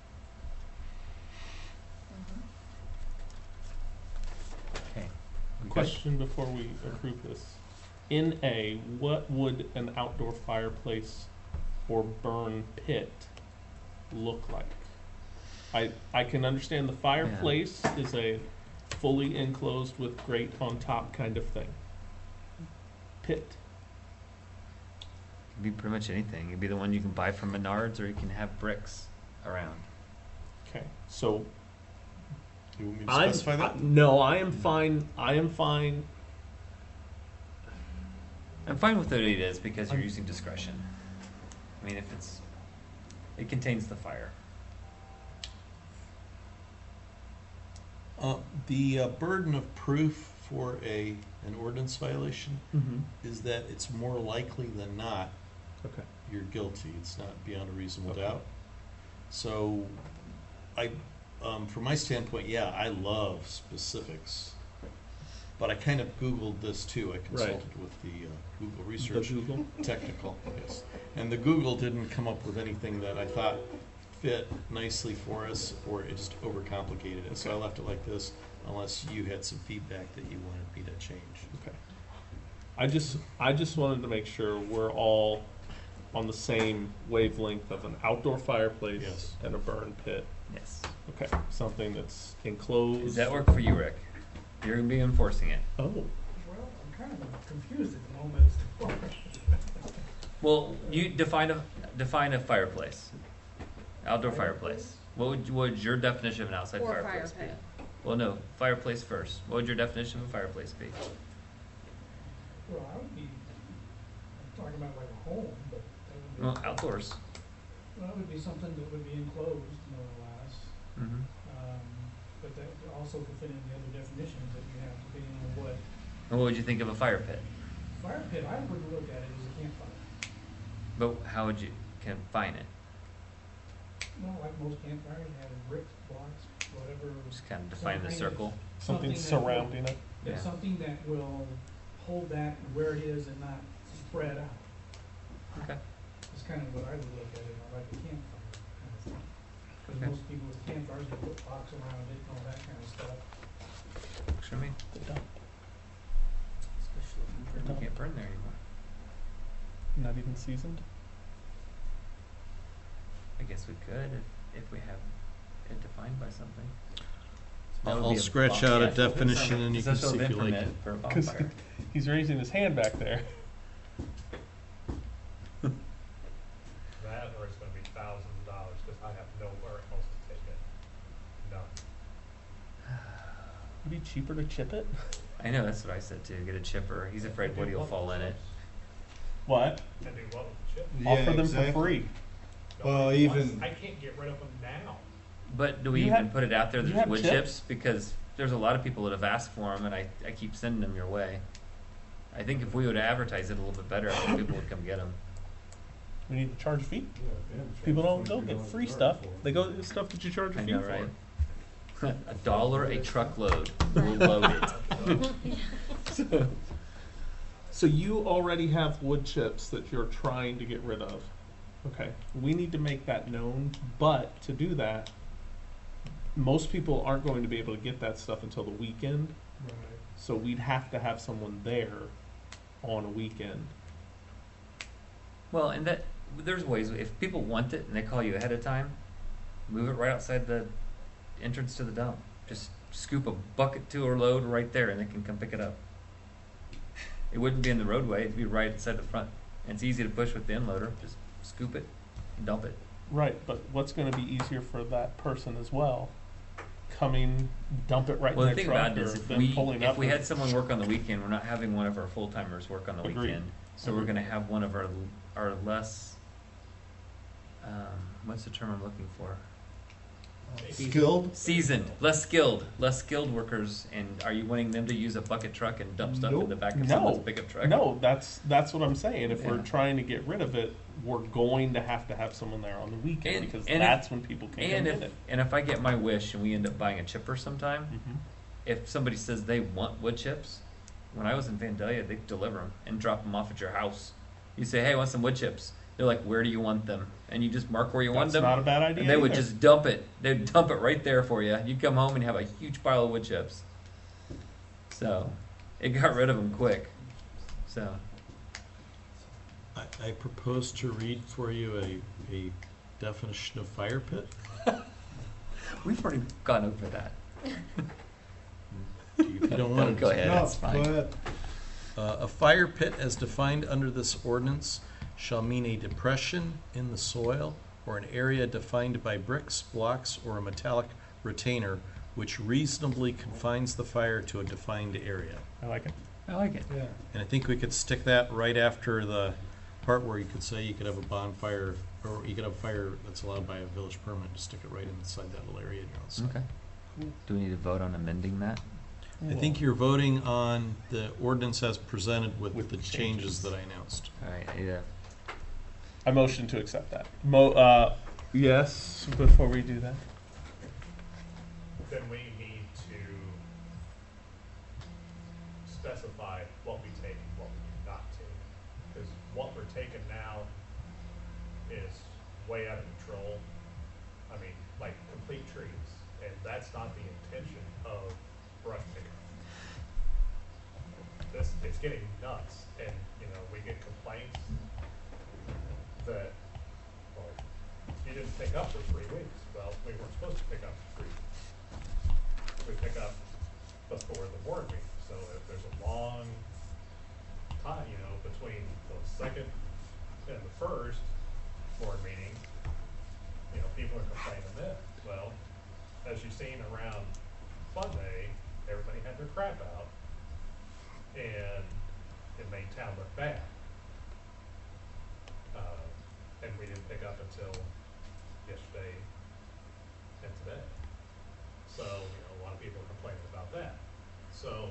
okay. We good? Question before we approve this. In A, what would an outdoor fireplace or burn pit look like? I, I can understand the fireplace is a fully enclosed with grate on top kind of thing. Pit. Could be pretty much anything. It'd be the one you can buy from Menards, or you can have bricks around. Okay, so You want me to I'm, specify that? I- no, I am fine, I am fine. I'm fine with what it is because you're I'm- using discretion. I mean, if it's, it contains the fire. Uh, the uh, burden of proof for a, an ordinance violation Mm-hmm. is that it's more likely than not Okay. you're guilty. It's not beyond a reasonable Okay. doubt. So, I, um, from my standpoint, yeah, I love specifics. But I kind of Googled this too. I consulted with the uh, Google The Research Google? Technical, yes. And the Google didn't come up with anything that I thought fit nicely for us, or it just overcomplicated it. So I left it like this, unless you had some feedback that you wanted me to change. Okay. I just, I just wanted to make sure we're all on the same wavelength of an outdoor fireplace Yes. and a burn pit. Yes. Okay, something that's enclosed. Does that work for you, Rick? You're gonna be enforcing it. Oh, Well, I'm kind of confused at the moment as to what. Well, you define a define a fireplace, outdoor fireplace. What would what would your definition of an outside Or fire fireplace pit. be? Well, no, fireplace first. What would your definition of a fireplace be? Well, I would be talking about like a home, but that would be. Well, outdoors. Well, it would be something that would be enclosed, more or less. Mm-hmm. Um, but that also could fit in the other definitions that you have, depending on what. And what would you think of a fire pit? Fire pit, I would look at it as a campfire. But how would you confine it? Well, like most campfires, you have bricks, blocks, whatever. Just kind of define the some kind of- circle. something Something that will- surrounding it. Yeah, Yeah. something that will hold that where it is and not spread out. Okay. It's kind of what I would look at it, or like a campfire kind of thing. Because Okay. most people with campfires, they put box around it and all that kind of stuff. Works for me. They don't. Especially if you can't burn there anymore. Not even seasoned. I guess we could if, if we have it defined by something. That would I'll be a scratch bon- out a yeah, special definition permit- and you can special see if event you like permit it. For a 'Cause bonfire. He's raising his hand back there. That or it's gonna be thousands of dollars, cause I have nowhere else to take it. None. Would it be cheaper to chip it? I know, that's what I said too. Get a chipper. He's afraid Woody will fall in it. What? And do what with the chip? Yeah, Offer them exactly. for free. Well, Nobody even- wants- I can't get rid of them now. But do we You even have- put it out there? you There's have wood chips? chips? Because there's a lot of people that have asked for them, and I, I keep sending them your way. I think if we would advertise it a little bit better, I think people would come get them. We need to charge a fee. People don't go get free stuff. They go get stuff that you charge a I fee know, for. right? A dollar a truckload. We'll load it. So, so you already have wood chips that you're trying to get rid of. Okay, we need to make that known, but to do that, most people aren't going to be able to get that stuff until the weekend. Right. So we'd have to have someone there on a weekend. Well, and that there's ways. If people want it and they call you ahead of time, move it right outside the entrance to the dump. Just scoop a bucket to or load right there, and they can come pick it up. It wouldn't be in the roadway; it'd be right inside the front. And it's easy to push with the end loader. Just scoop it and dump it. Right, but what's going to be easier for that person as well? Coming, dump it right Well, the in their thing truck, about it or is, if them we pulling if up. we with- had someone work on the weekend, we're not having one of our full timers work on the Agreed. weekend. So we're Agreed. going to have one of our our less. Um, what's the term I'm looking for? Skilled? Seasoned, less skilled, less skilled workers. And are you wanting them to use a bucket truck and dump stuff in Nope. the back of No. someone's pickup truck? No, that's that's what I'm saying. If we're Yeah. trying to get rid of it, we're going to have to have someone there on the weekend And- because and that's if- when people can And come if get it. and if I get my wish and we end up buying a chipper sometime, Mhm. if somebody says they want wood chips, when I was in Vandalia, they deliver them and drop them off at your house. You say, "Hey, I want some wood chips." They're like, "Where do you want them?" And you just mark where you want That's them. not a bad idea And they would either. just dump it. They'd dump it right there for you. You come home and you have a huge pile of wood chips. So, it got rid of them quick. So, I, I propose to read for you a, a definition of fire pit. we've already gone over that. You don't want to Go ahead, No, that's fine. go ahead. Uh, a fire pit, as defined under this ordinance, shall mean a depression in the soil or an area defined by bricks, blocks, or a metallic retainer which reasonably confines the fire to a defined area. I like it. I like it. Yeah. And I think we could stick that right after the part where you could say you could have a bonfire, or you could have a fire that's allowed by a village permit, just stick it right inside that little area. You know, Okay. Do we need to vote on amending that? I think you're voting on the ordinance as presented with, With the the changes changes. that I announced. All right, I need a I motion to accept that. Mo, uh, yes, before we do that. Then we need to specify what we take and what we do not take. Because what we're taking now is way out of control. I mean, like complete trees, and that's not the intention of brush picking. This, it's getting nuts, and, you know, we get complaints that, well, you didn't pick up for three weeks. Well, we weren't supposed to pick up for three weeks. We pick up before the board meeting, so if there's a long time, you know, between the second and the first board meeting, you know, people are complaining then. Well, as you've seen around Fun Day, everybody had their crap out, and it made town look bad. Uh, and we didn't pick up until yesterday and today. So, you know, a lot of people are complaining about that. So,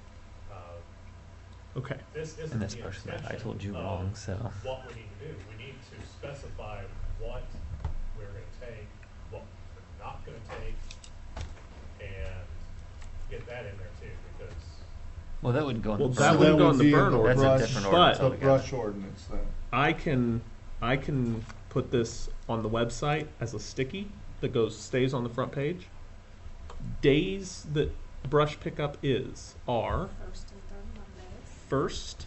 uh, Okay. this isn't And this the person that I extension told you of wrong, so. what we need to do. We need to specify what we're gonna take, what we're not gonna take, and get that in there too, because Well, that wouldn't go in Well, the that burn. would that go would in the be in burn the order. That's a brush- different but- ordinance The altogether. brush ordinance then. I can I can put this on the website as a sticky that goes stays on the front page. Days that brush pickup is are First and third Mondays. first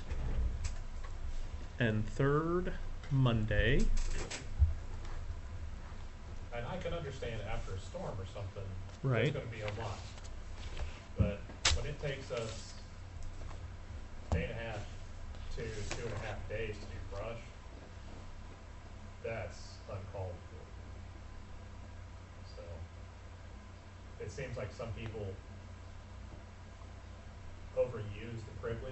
and third Monday. And I can understand after a storm or something, Right. there's gonna be a lot. But when it takes us day and a half to two and a half days to do brush, that's uncalled for. So, it seems like some people overuse the privilege.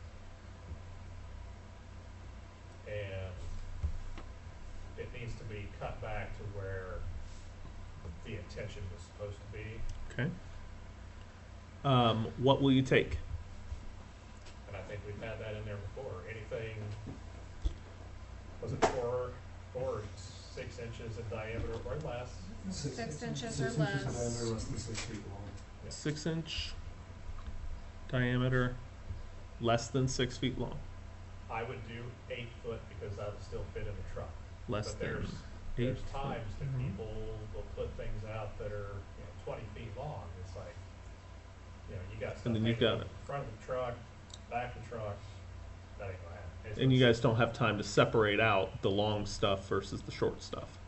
And it needs to be cut back to where the intention was supposed to be. Okay. Um, what will you take? And I think we've had that in there before. Anything, was it four, four or six inches in diameter or less? Six inches Six or inches in less. diameter, less than six feet long. Yeah. Six inch diameter, less than six feet long. I would do eight foot because that would still fit in the truck. Less But than there's, eight. there's times that Mhm. people will put things out that are, you know, twenty feet long. It's like, you know, you got stuff And then you've hanging got up in front of the truck, back of the truck, that ain't gonna happen. It's And you gonna guys don't have time to separate out the long stuff versus the short stuff.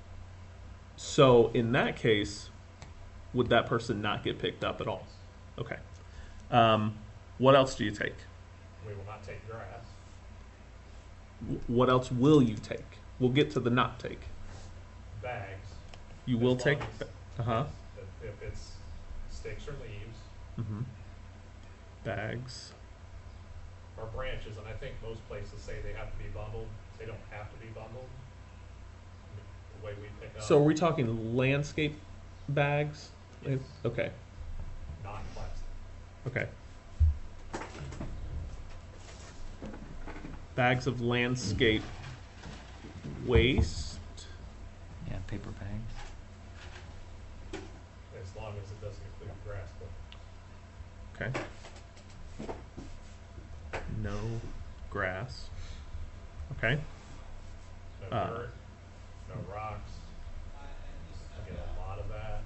So in that case, would that person not get picked up at all? Okay. Um, what else do you take? We will not take grass. Wh- What else will you take? We'll get to the not take. Bags. You as will long take. as- Uh huh. If, if it's sticks or leaves Mm-hmm. Bags. or branches, and I think most places say they have to be bundled. They don't have to be bundled. The way we pick up. So are we talking landscape bags? Yes. Okay. Not plastic. Okay. Bags of landscape waste. Yeah, paper bags. As long as it doesn't include grass clippings. Okay. No grass. Okay. No Uh, dirt, no rocks. I get a lot of that.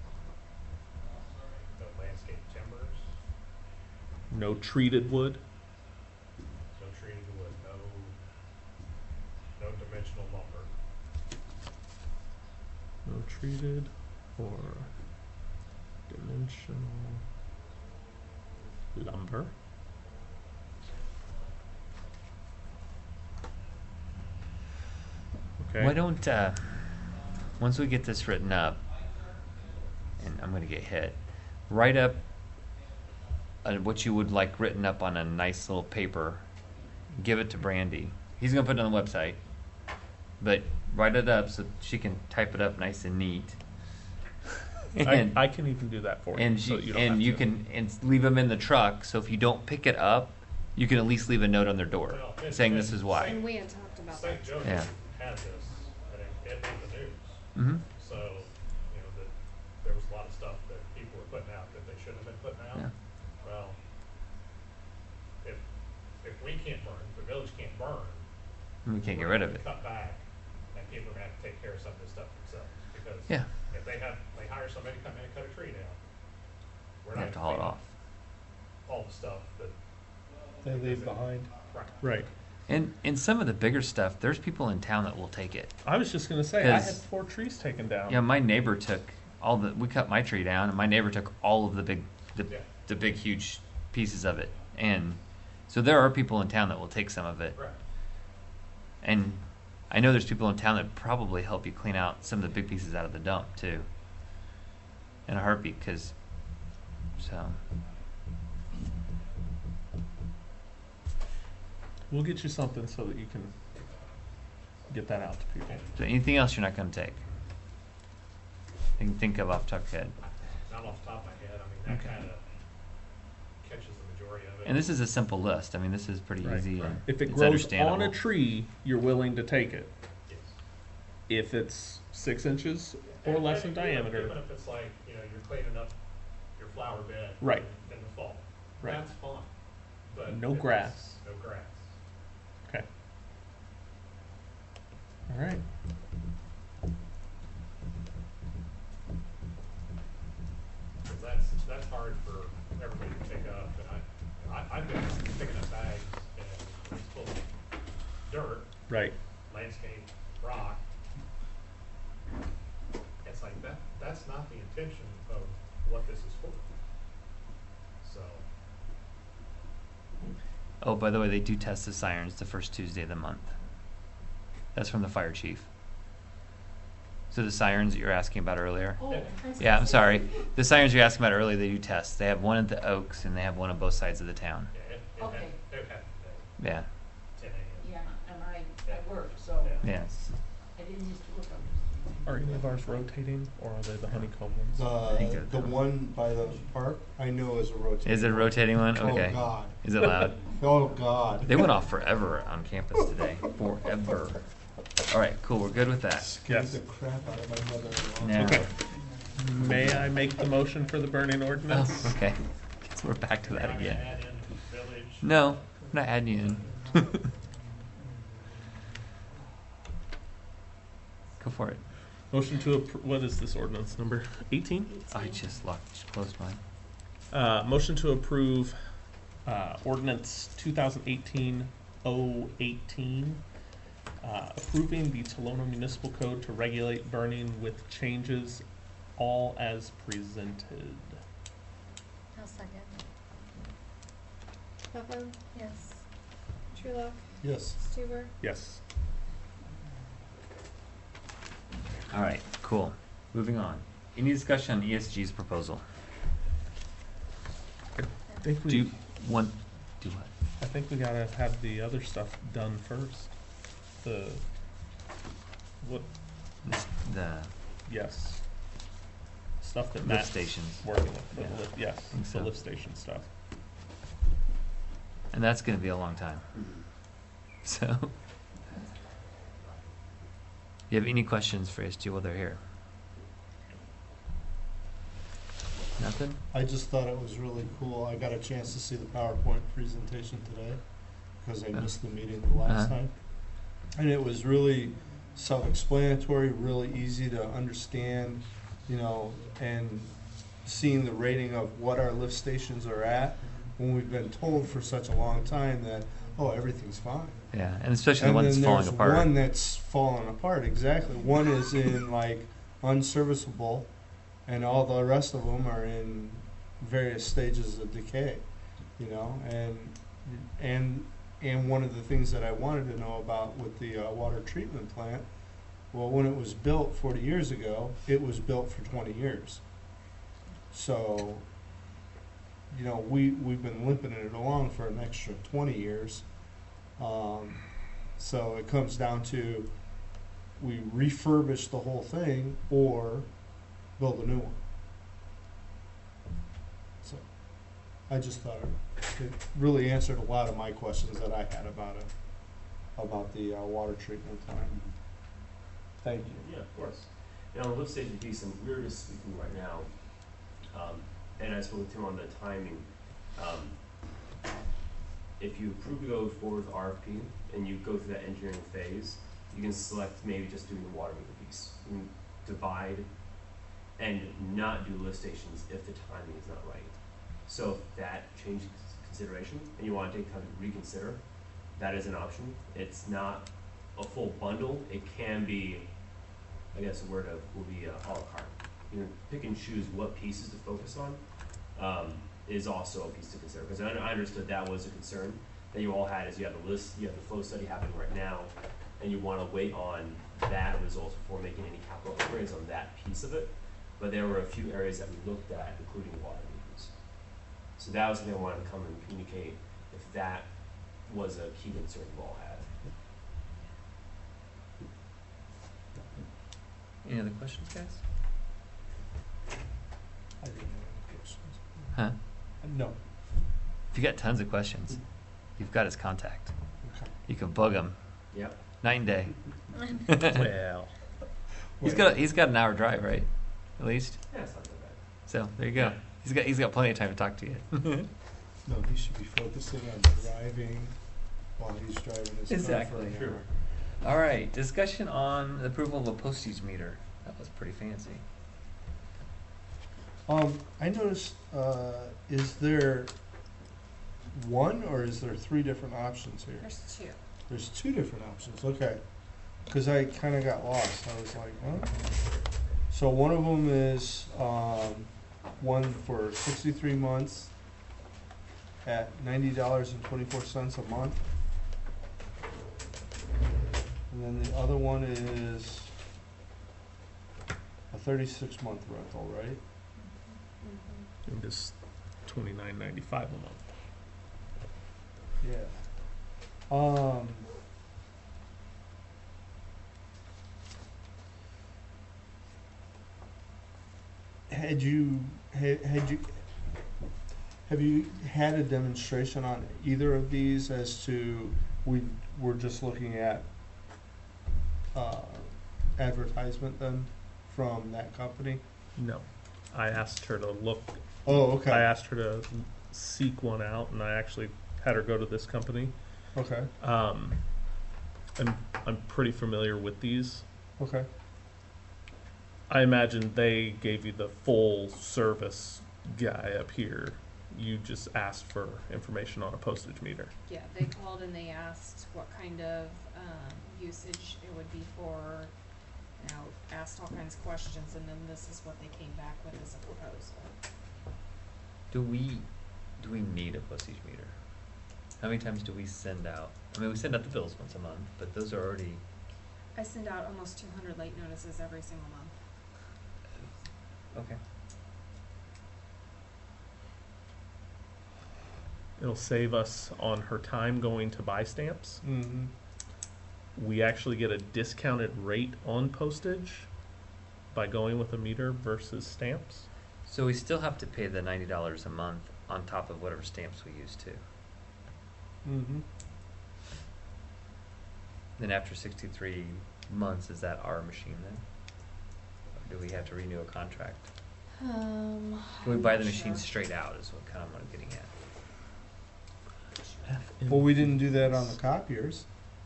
No landscape timbers, No treated wood. no treated wood, no, no dimensional lumber. No treated or dimensional lumber. Okay. Why don't, uh, once we get this written up, and I'm gonna get hit, write up uh, what you would like written up on a nice little paper, give it to Brandy. He's gonna put it on the website, but write it up so she can type it up nice and neat. I, I can even do that for you. and so you, you don't and have you to. can and leave them in the truck. So if you don't pick it up, you can at least leave a note on their door Well, and- saying and this is why. And we had talked about Saint that. Joseph Yeah. had this, and it, it made the news. Mm-hmm. So, you know, that there was a lot of stuff that people were putting out that they shouldn't have been putting out. Yeah. Well, if, if we can't burn, if the village can't burn. We can't get we're rid of gonna it. Cut back, and people are gonna have to take care of some of this stuff themselves, because. Yeah. If they have, they hire somebody to come in and cut a tree down. We're You not have to haul it gonna off. clean All the stuff that. They leave behind. Right. Right. And in some of the bigger stuff, there's people in town that will take it. I was just gonna say I had 'Cause- four trees taken down. Yeah, my neighbor took all the. We cut my tree down, and my neighbor took all of the big, the, Yeah. the big huge pieces of it. And so there are people in town that will take some of it. Right. And I know there's people in town that probably help you clean out some of the big pieces out of the dump too. In a heartbeat, because so. We'll get you something so that you can get that out to people. So anything else you're not going to take? You can think of off the top of your head. Not off the top of my head, I mean, that Okay. kinda catches the majority of it. And this is a simple list. I mean, this is pretty Right, easy. right. And If it it's grows understandable. on a tree, you're willing to take it. Yes. If it's six inches or And- less in and even- diameter, Even if it's like, you know, you're cleaning up your flower bed. Right. In the fall. Right. That's fine. But No if it's grass. No grass. okay. All right. Because that's, that's hard for everybody to pick up, and I, I, I've been picking up bags and it's full of dirt, Right. landscape, rock. It's like that, that's not the intention of what this is for. So, Oh, by the way, they do test the sirens the first Tuesday of the month. That's from the fire chief. So the sirens that you're asking about earlier. Oh, Yeah, I'm sorry. The sirens you're asking about earlier, they do tests. They have one at the Oaks and they have one on both sides of the town. yeah, it, it Okay. had, it had today, Yeah. ten a.m. Yeah, and I, I work, so Yeah. Yes. I didn't used to work on this. Are any of ours rotating, or are they the honeycomb ones? I think The, they're the the- one by the park, I know is a rotating. Is it a rotating one? Oh, Okay. God. Is it loud? Oh, God. They went off forever on campus today. Forever. All right, cool. We're good with that. Scared Yes. the crap out of my mother-in-law. Now, Okay. May I make the motion for the burning ordinance? oh, okay. Guess we're back to that Trying to again. add in village. No, I'm not adding you in. Go for it. Motion to appro- what is this ordinance number? eighteen? I just locked, just closed mine. Uh, motion to approve uh, ordinance twenty eighteen oh eighteen, uh, approving the Tolono Municipal Code to regulate burning with changes, all as presented. I'll second. Buffo, Yes. Trulock, Yes. Stuber, Yes. All right, cool. Moving on. Any discussion on E S G's proposal? I think we, Do you want, do what? I think we gotta have the other stuff done first. The, what, This- The yes. Stuff that lift Matt's stations. working with, the Yeah. lift, yes, think the so. lift station stuff. And that's gonna be a long time. So. You have any questions for E S G while they're here? Nothing? I just thought it was really cool. I got a chance to see the PowerPoint presentation today because I Yeah. missed the meeting the last Uh-huh. time. And it was really self-explanatory, really easy to understand, you know, and seeing the rating of what our lift stations are at when we've been told for such a long time that, oh, everything's fine. Yeah, and especially the And one that's then falling there's apart. one that's falling apart, exactly. One is in like unserviceable, and all the rest of them are in various stages of decay, you know. And and and one of the things that I wanted to know about with the uh, water treatment plant, well, when it was built forty years ago, it was built for twenty years. So, you know, we we've been limping it along for an extra twenty years. Um, so it comes down to we refurbish the whole thing or build a new one. So I just thought it, it really answered a lot of my questions that I had about it, about the uh, water treatment plant. Thank you. Yeah, of course. And on the lift station piece, and we were just speaking right now, um, and I spoke with Tim on the timing. Um, if you approve to go forward with R F P and you go through that engineering phase, you can select maybe just doing the water meter piece. You can divide and not do lift stations if the timing is not right. So if that changes consideration and you want to take time to reconsider, that is an option. It's not a full bundle. It can be, I guess the word of will be a la carte. You know, pick and choose what pieces to focus on um, is also a piece to consider. Because I, I understood that was a concern that you all had is you have the list, you have the flow study happening right now, and you want to wait on that result before making any capital upgrades on that piece of it. But there were a few areas that we looked at, including water meters. So that was something I wanted to come and communicate if that was a key concern you all had. Any other questions, guys? I didn't have any questions. Huh? No. If you got tons of questions, you've got his contact. Okay. You can bug him Yep. night and day. Well, He's got he's got an hour drive, right? At least. Yeah, it's not that bad. So there you go. He's got he's got plenty of time to talk to you. No, he should be focusing on driving while he's driving his car Exactly. for an True. hour. All right, discussion on the approval of a postage meter. That was pretty fancy. Um, I noticed, uh, is there one or is there three different options here? There's two. There's two different options, okay. Cause I kinda got lost, I was like, huh? So one of them is, um, one for sixty-three months at ninety dollars and twenty-four cents a month. And then the other one is a thirty-six month rental, right? Mm-hmm. And just twenty-nine ninety-five a month. Yeah. Um. Had you, had, had you, have you had a demonstration on either of these as to, we, we're just looking at, uh, advertisement then from that company? No. I asked her to look. Oh, okay. I asked her to seek one out, and I actually had her go to this company. Okay, Um, I'm I'm pretty familiar with these. okay. I imagine they gave you the full service guy up here. You just asked for information on a postage meter. Yeah, they called and they asked what kind of, um, usage it would be for, you know, asked all kinds of questions, and then this is what they came back with as a proposal. Do we, do we need a postage meter? How many times do we send out? I mean, we send out the bills once a month, but those are already, I send out almost two hundred late notices every single month. okay. It'll save us on her time going to buy stamps. Mm-hmm. We actually get a discounted rate on postage by going with a meter versus stamps. So we still have to pay the ninety dollars a month on top of whatever stamps we use too. Mm-hmm. Then after sixty-three months, is that our machine then? Or do we have to renew a contract? Um. Can we buy the machine straight out is what kind of what I'm getting at. Well, we didn't do that on the copiers.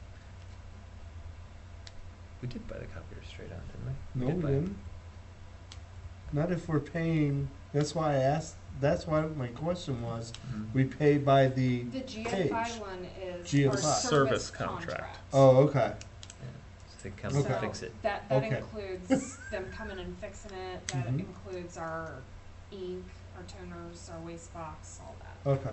We did buy the copier straight out, didn't we? No, did we buy it. didn't. Not if we're paying, that's why I asked, that's why my question was, Mhm. we pay by the The G page. F I one is G F I. our Service service contract. contract. Oh, okay. Yeah. So they come Okay. and fix it. That, that Okay. includes them coming and fixing it, that Mhm. includes our ink, our toners, our waste box, all that. Okay.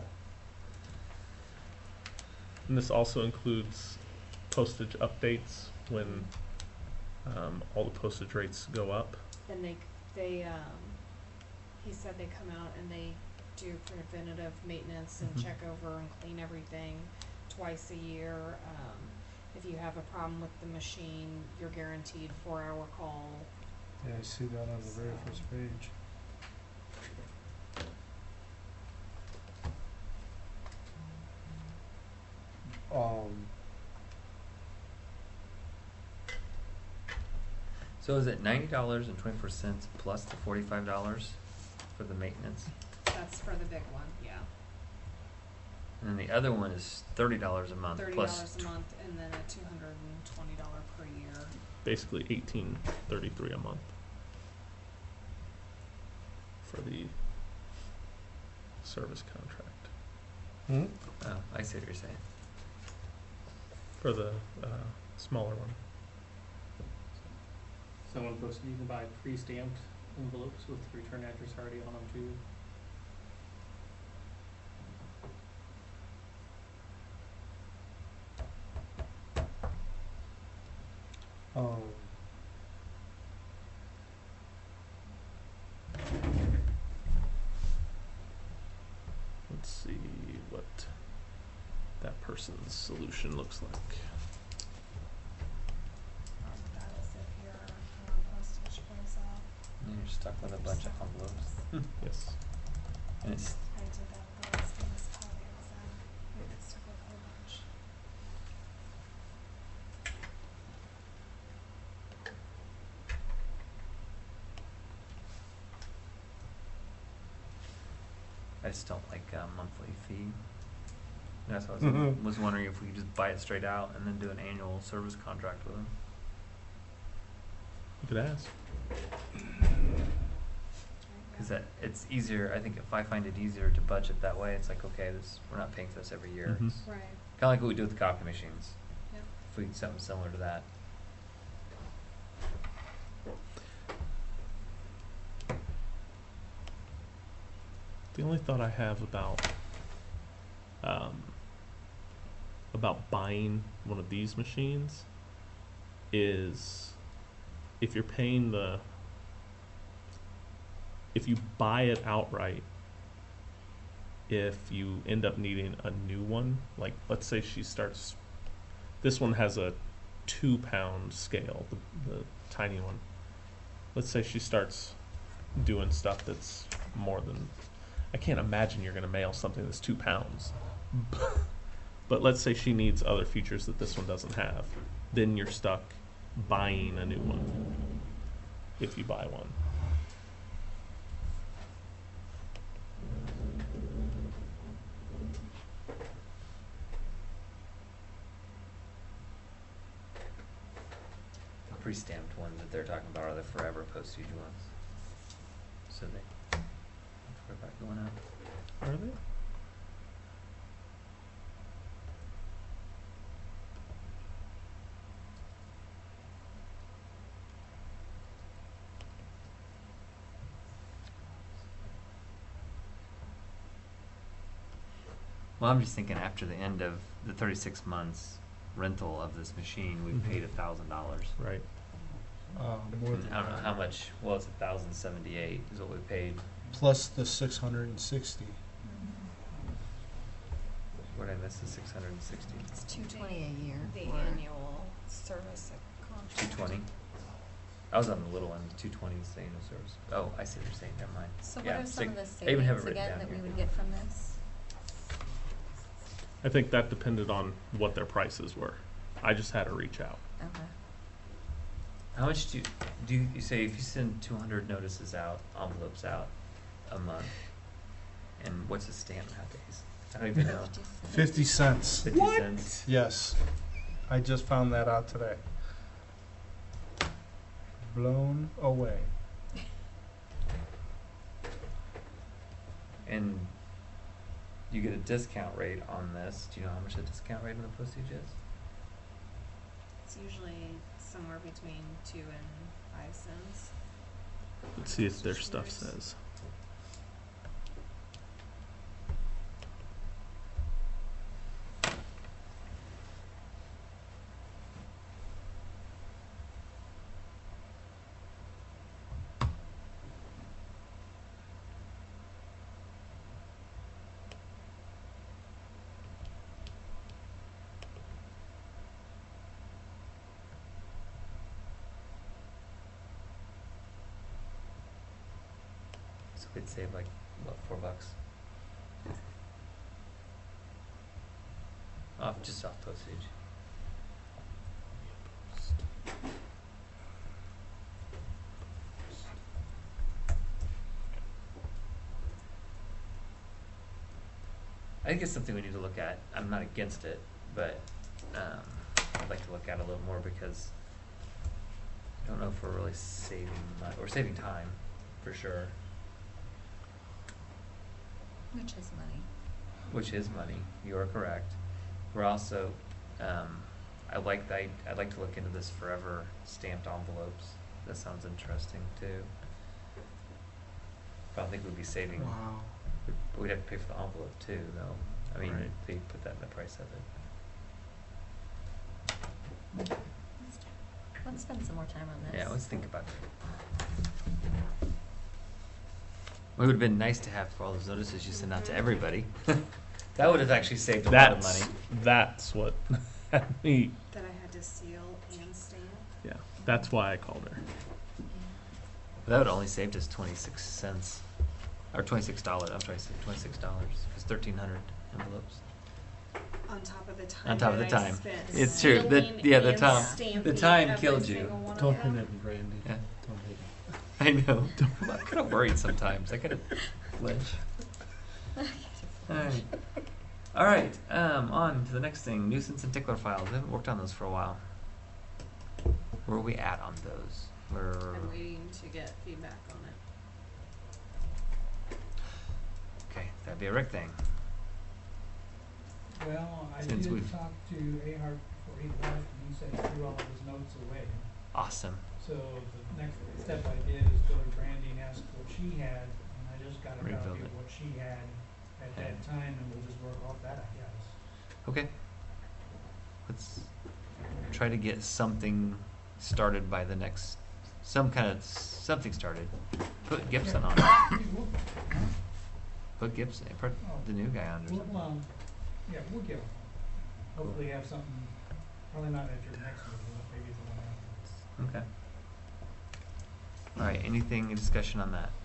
And this also includes postage updates when um, all the postage rates go up. Then they, they, um, he said they come out and they do preventative maintenance and Mhm. check over and clean everything twice a year. Um, if you have a problem with the machine, you're guaranteed four hour call. Yeah, I see that on the very first page. Um, So is it ninety dollars and twenty-four cents plus the forty-five dollars for the maintenance? That's for the big one, yeah. And then the other one is thirty dollars a month Thirty plus. dollars a month and then a two hundred and twenty dollar per year. Basically eighteen thirty-three a month for the service contract. hmm? Oh, I see what you're saying. For the uh, smaller one. Someone posted you can buy pre-stamped envelopes with return address already on them too. Um, Let's see what that person's solution looks like. That is if your um, postage goes up. And you're stuck with a bunch of envelopes. Yes. And it's, I did that with the last municipality I was in. We got stuck with a whole bunch. I just don't like a monthly fee. That's why I was, was wondering if we could just buy it straight out and then do an annual service contract with them. You could ask. Because that it's easier. I think if I find it easier to budget that way, it's like okay, this we're not paying for this every year. Mhm. It's Right. kind of like what we do with the copy machines. Yep. If we did something similar to that. The only thought I have about um, about buying one of these machines is if you're paying the if you buy it outright, if you end up needing a new one, like let's say she starts, this one has a two pound scale, the, the tiny one. Let's say she starts doing stuff that's more than, I can't imagine you're going to mail something that's two pounds. But let's say she needs other features that this one doesn't have. Then you're stuck buying a new one if you buy one. Pre-stamped ones that they're talking about are the forever postage ones. So they don't worry about going out. Are they? Well, I'm just thinking after the end of the thirty-six months rental of this machine, we've Mhm. paid a thousand dollars. Right. Uh, more than I don't know that. how much. Well, it's a thousand seventy-eight is what we paid. Plus the six hundred and sixty. What did I miss? The six hundred and sixty. It's two twenty a year. The for- annual service contract. Two twenty. I was on the little one. Two twenty is the annual service. Oh, I see what you're saying. Never mind. So what Yeah, are some six- of the I even have savings it written again down that we here. would get from this? I think that depended on what their prices were. I just had to reach out. Okay. How much do you, do you, you say if you send two hundred notices out, envelopes out a month, and what's the stamp nowadays? I don't even know. Fifty cents. Fifty cents. Yes. I just found that out today. Blown away. And you get a discount rate on this. Do you know how much the discount rate on the postage is? It's usually somewhere between two and five cents. Let's see if their stuff says. So we'd save like, what, four bucks? Off, just off postage. I think it's something we need to look at. I'm not against it, but um, I'd like to look at it a little more because I don't know if we're really saving money. We're saving time, for sure, Which is money. which is money. You are correct. We're also, um, I like the, I'd like to look into this forever stamped envelopes. That sounds interesting too. But I don't think we'd be saving. Wow. But we'd have to pay for the envelope too, though. I mean, Right. they put that in the price of it. Let's spend some more time on this. Yeah, let's think about it. It would have been nice to have for all those notices you send out to everybody. That would have actually saved a lot of That's money. that's what had me. That I had to seal and stamp. Yeah, that's why I called her. But that would have only saved us twenty-six cents. Or twenty-six dollars. I'm sorry, twenty-six dollars. Because thirteen hundred envelopes. On top of the time. On top of the that I time. spent It's true. The, sealing yeah, the and time. The stamping time every killed you. single one of Don't hit them. it, Brandy. Yeah. Don't hit it. I know. I'm kind of worried sometimes. I gotta flinch. Alright. All right, um, on to the next thing, nuisance and tickler files. We haven't worked on those for a while. Where are we at on those? We're I'm waiting to get feedback on it. okay. That'd be a Rick thing. Well, I Since did we've- talk to Ahart before he left, and he said he threw all of his notes away. Awesome. So the next step I did is go to Brandy and ask what she had, and I just got a Rebuild copy it. of what she had at Okay. that time, and we'll just work off that, I guess. Okay. Let's try to get something started by the next, some kind of something started. Put Gibson on it. We'll- Put Gibson. Put the new guy on or something. We'll, um, yeah, we'll get them. Hopefully have something, probably not at your next meeting, but maybe the one afterwards. Okay. All right. Anything discussion on that?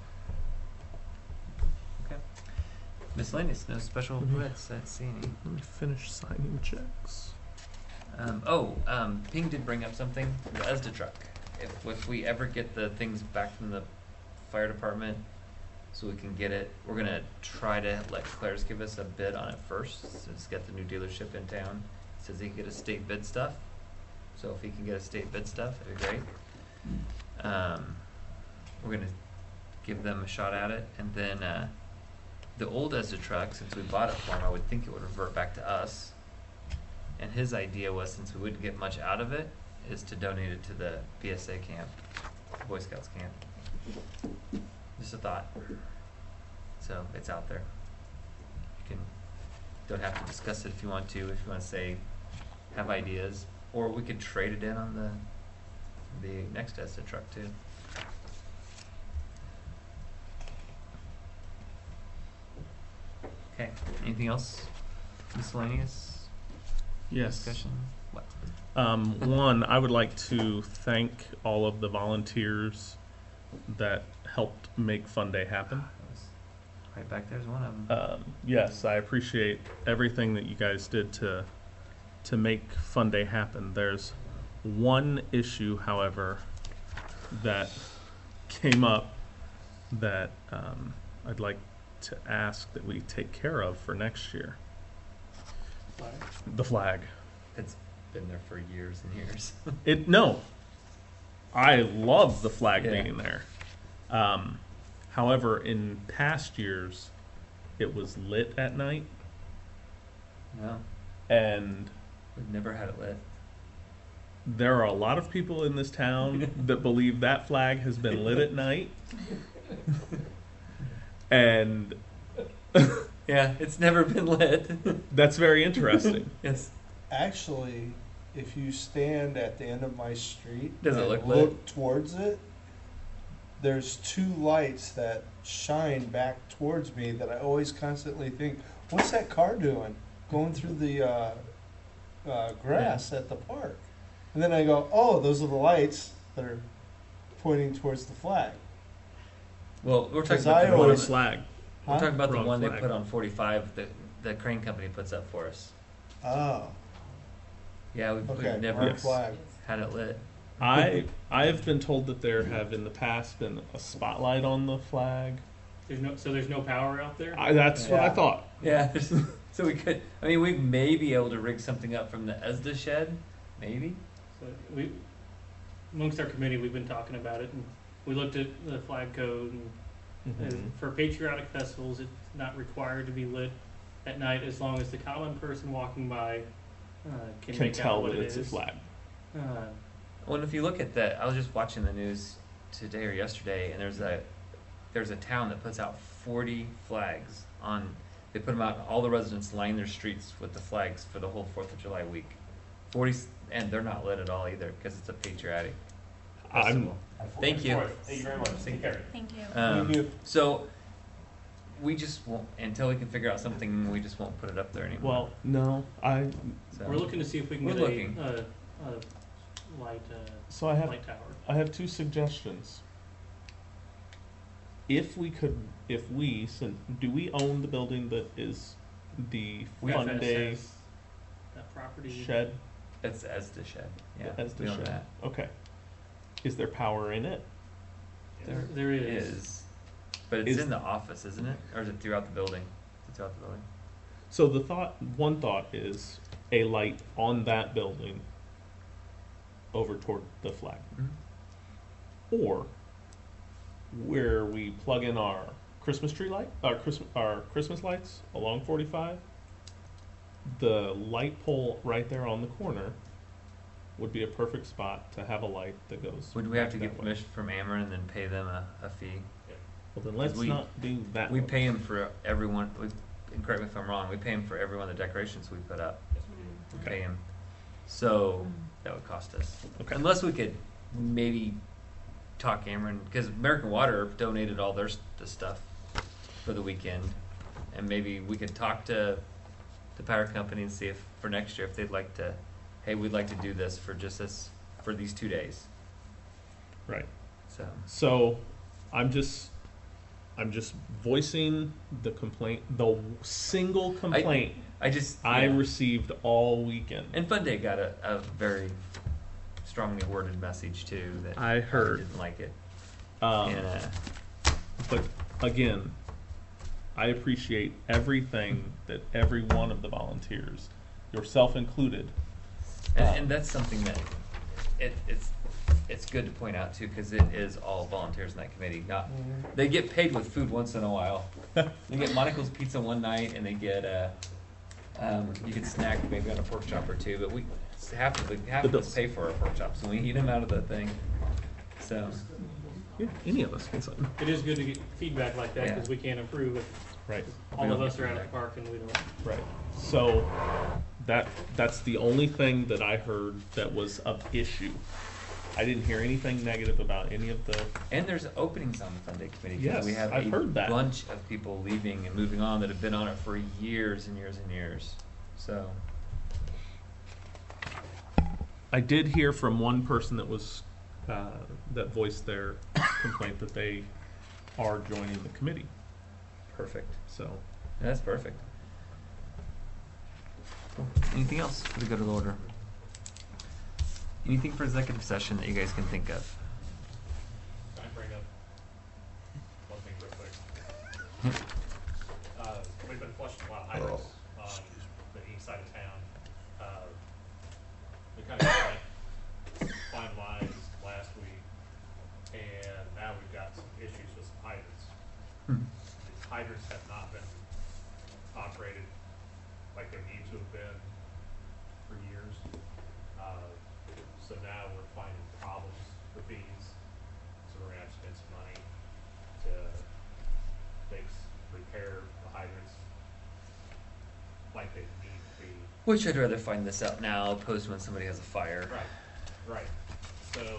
Okay. Miscellaneous. No special Mhm. requests. Let's see any. Let me finish signing checks. Um, oh, um, Ping did bring up something. The E S D A truck. If if we ever get the things back from the fire department, so we can get it, we're gonna try to let Claire's give us a bid on it first. Since get the new dealership in town, says he can get a state bid stuff. So if he can get a state bid stuff, it'd be great. Um, we're gonna give them a shot at it, and then uh, the old E S D A truck, since we bought it for him, I would think it would revert back to us. And his idea was, since we wouldn't get much out of it, is to donate it to the B S A camp, Boy Scouts camp. Just a thought. So it's out there. You can, don't have to discuss it if you want to. If you want to say, have ideas, or we could trade it in on the the next E S D A truck too. Okay. Anything else? Miscellaneous? Yes. Discussion? What? Um, one, I would like to thank all of the volunteers that helped make Fun Day happen. That was right back there's one of them. Um, yes, I appreciate everything that you guys did to to make Fun Day happen. There's one issue, however, that came up that um, I'd like to ask that we take care of for next year. The flag. It's been there for years and years. It no. I love the flag Yeah. being there. Um, however, in past years, it was lit at night, No, and we've never had it lit. there are a lot of people in this town that believe that flag has been lit at night. And Yeah, it's never been lit. that's very interesting. Yes. Actually, if you stand at the end of my street Does it and look look lit? towards it, there's two lights that shine back towards me that I always constantly think, what's that car doing going through the uh, uh, grass at the park? And then I go, oh, those are the lights that are pointing towards the flag. Well, we're talking 'Cause about I the Wrong one. always- flag. We're talking about the Wrong one they flag. put on forty-five. The the crane company puts up for us. Oh, Yeah, we've, okay, we've never wrong Yes. flag. had it lit. I I have been told that there have in the past been a spotlight on the flag. There's no, so there's no power out there? I, that's what I Yeah. thought. Yeah, there's- so we could. I mean, we may be able to rig something up from the E S D A shed, maybe. So we, amongst our committee, we've been talking about it, and we looked at the flag code, and Mm-hmm. and for patriotic festivals, it's not required to be lit at night as long as the common person walking by uh, can, Can make tell out what that it it's is. a flag. Uh, Well, and if you look at the, I was just watching the news today or yesterday, and there's a there's a town that puts out forty flags on. They put them out, and all the residents line their streets with the flags for the whole Fourth of July week. Forty, and they're not lit at all either because it's a patriotic I'm festival. Thank you. Thank you very much. Take care. Thank you. Um, Thank you. So we just won't until we can figure out something. We just won't put it up there anymore. well, no, I so, we're looking to see if we can We're get looking. a, a, a light, uh, so I have light tower. I have two suggestions. If we could, if we, since, do we own the building that is the We Fun have Day S S, that property. shed? It's as the shed. Yeah, As the we own shed. that. Okay. Is there power in it? There, there is. Is, but it's Is- in the office, isn't it, or is it throughout the building? Is it throughout the building? So the thought, one thought is a light on that building over toward the flag. Mhm. Or where we plug in our Christmas tree light, our Christmas, our Christmas lights along forty-five, the light pole right there on the corner would be a perfect spot to have a light that goes. Would we have back to that get way. permission from Ameren and then pay them a, a fee? Well, then let's we- not do that. We one. pay them for everyone, we, and correct me if I'm wrong, we pay them for every one of the decorations we put up. We Okay. pay them. So, that would cost us. Okay. Unless we could maybe talk Ameren, because American Water donated all their s- the stuff for the weekend. And maybe we could talk to the power company and see if, for next year, if they'd like to, hey, we'd like to do this for just this, for these two days. Right. So, So, I'm just, I'm just voicing the complaint, the single complaint I just. I, yeah. received all weekend. And Fun Day got a, a very strongly worded message too that I heard. probably didn't like it. Um, and uh, But again, I appreciate everything that every one of the volunteers, yourself included. and, uh, and that's something that it, it's it's good to point out too, because it is all volunteers in that committee. Not they get paid with food once in a while. They get Monaco's pizza one night, and they get uh, um, you can snack maybe on a pork chop or two. But we half of the half of us pay for our pork chops, and we eat them out of the thing. So Yeah, any of us can sign. It is good to get feedback like that, Yeah. because we can't improve if Right. all We of don't us get are out at the feedback. park and we don't. Right. So that that's the only thing that I heard that was of issue. I didn't hear anything negative about any of the. and there's openings on the Fun Day committee. 'Cause Yes, we have I've a heard that. bunch of people leaving and moving on that have been on it for years and years and years. So. I did hear from one person that was uh, that voiced their complaint that they are joining the committee. Perfect. So That's perfect. Cool. Anything else for the good of the order? Anything for executive session that you guys can think of? Can I bring up one thing real quick? Uh, we've been flushing a lot of hydrants on the east side of town. Uh, we kind of got that finalized last week, and now we've got some issues with some hydrants. Hmm. These hydrants have not been operated like they need to have been for years. Uh, so now we're finding problems with these, so we're gonna have to spend some money to fix, repair the hydrants like they need to be. Which I'd rather find this out now opposed to when somebody has a fire. Right, right. So,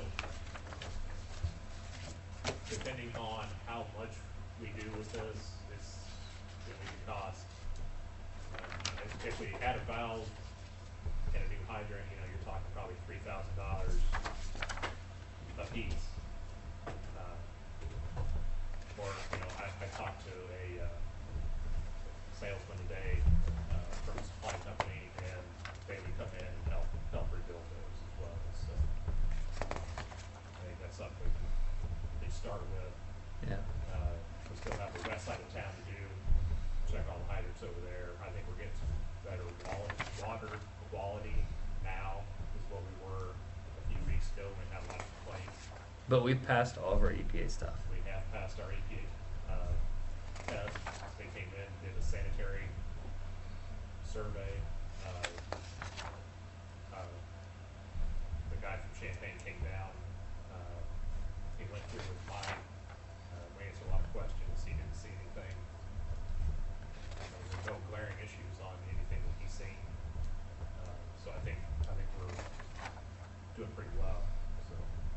depending on how much we do with this, it's, it would cost. Um, if, if we had a valve and a new hydrant, you know, you're talking probably three thousand dollars a piece. Uh, Or, you know, I, I talked to a, uh, salesman today, uh, from a supply company, and they would come in and help, help rebuild those as well, so. I think that's something we can at least start with. Yeah. Uh, we still have the west side of town to do, check all the hydrants over there. I think we're getting some better wall- water quality now is what we were a few weeks ago when we had a lot of complaints. But we've passed all of our E P A stuff. We have passed our E P A, uh, test. They came in, did a sanitary survey. Uh, uh, the guy from Champaign came down, uh, he went through with mine, uh, we answered a lot of questions, he didn't see anything. There's no glaring issues on anything that he's seen. Uh, so I think, I think we're doing pretty well, so.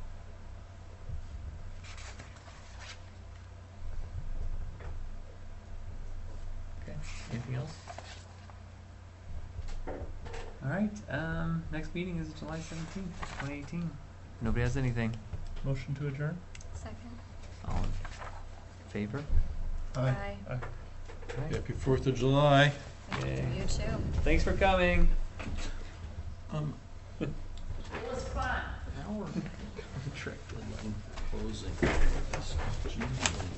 Okay. Anything else? All right. Um, next meeting is July seventeenth, twenty eighteen. Nobody has anything. motion to adjourn. Second. All in favor? Aye. Aye. Okay. Happy Fourth of July. Yay. You too. Thanks for coming. Um, It was fun. our contract deadline for closing.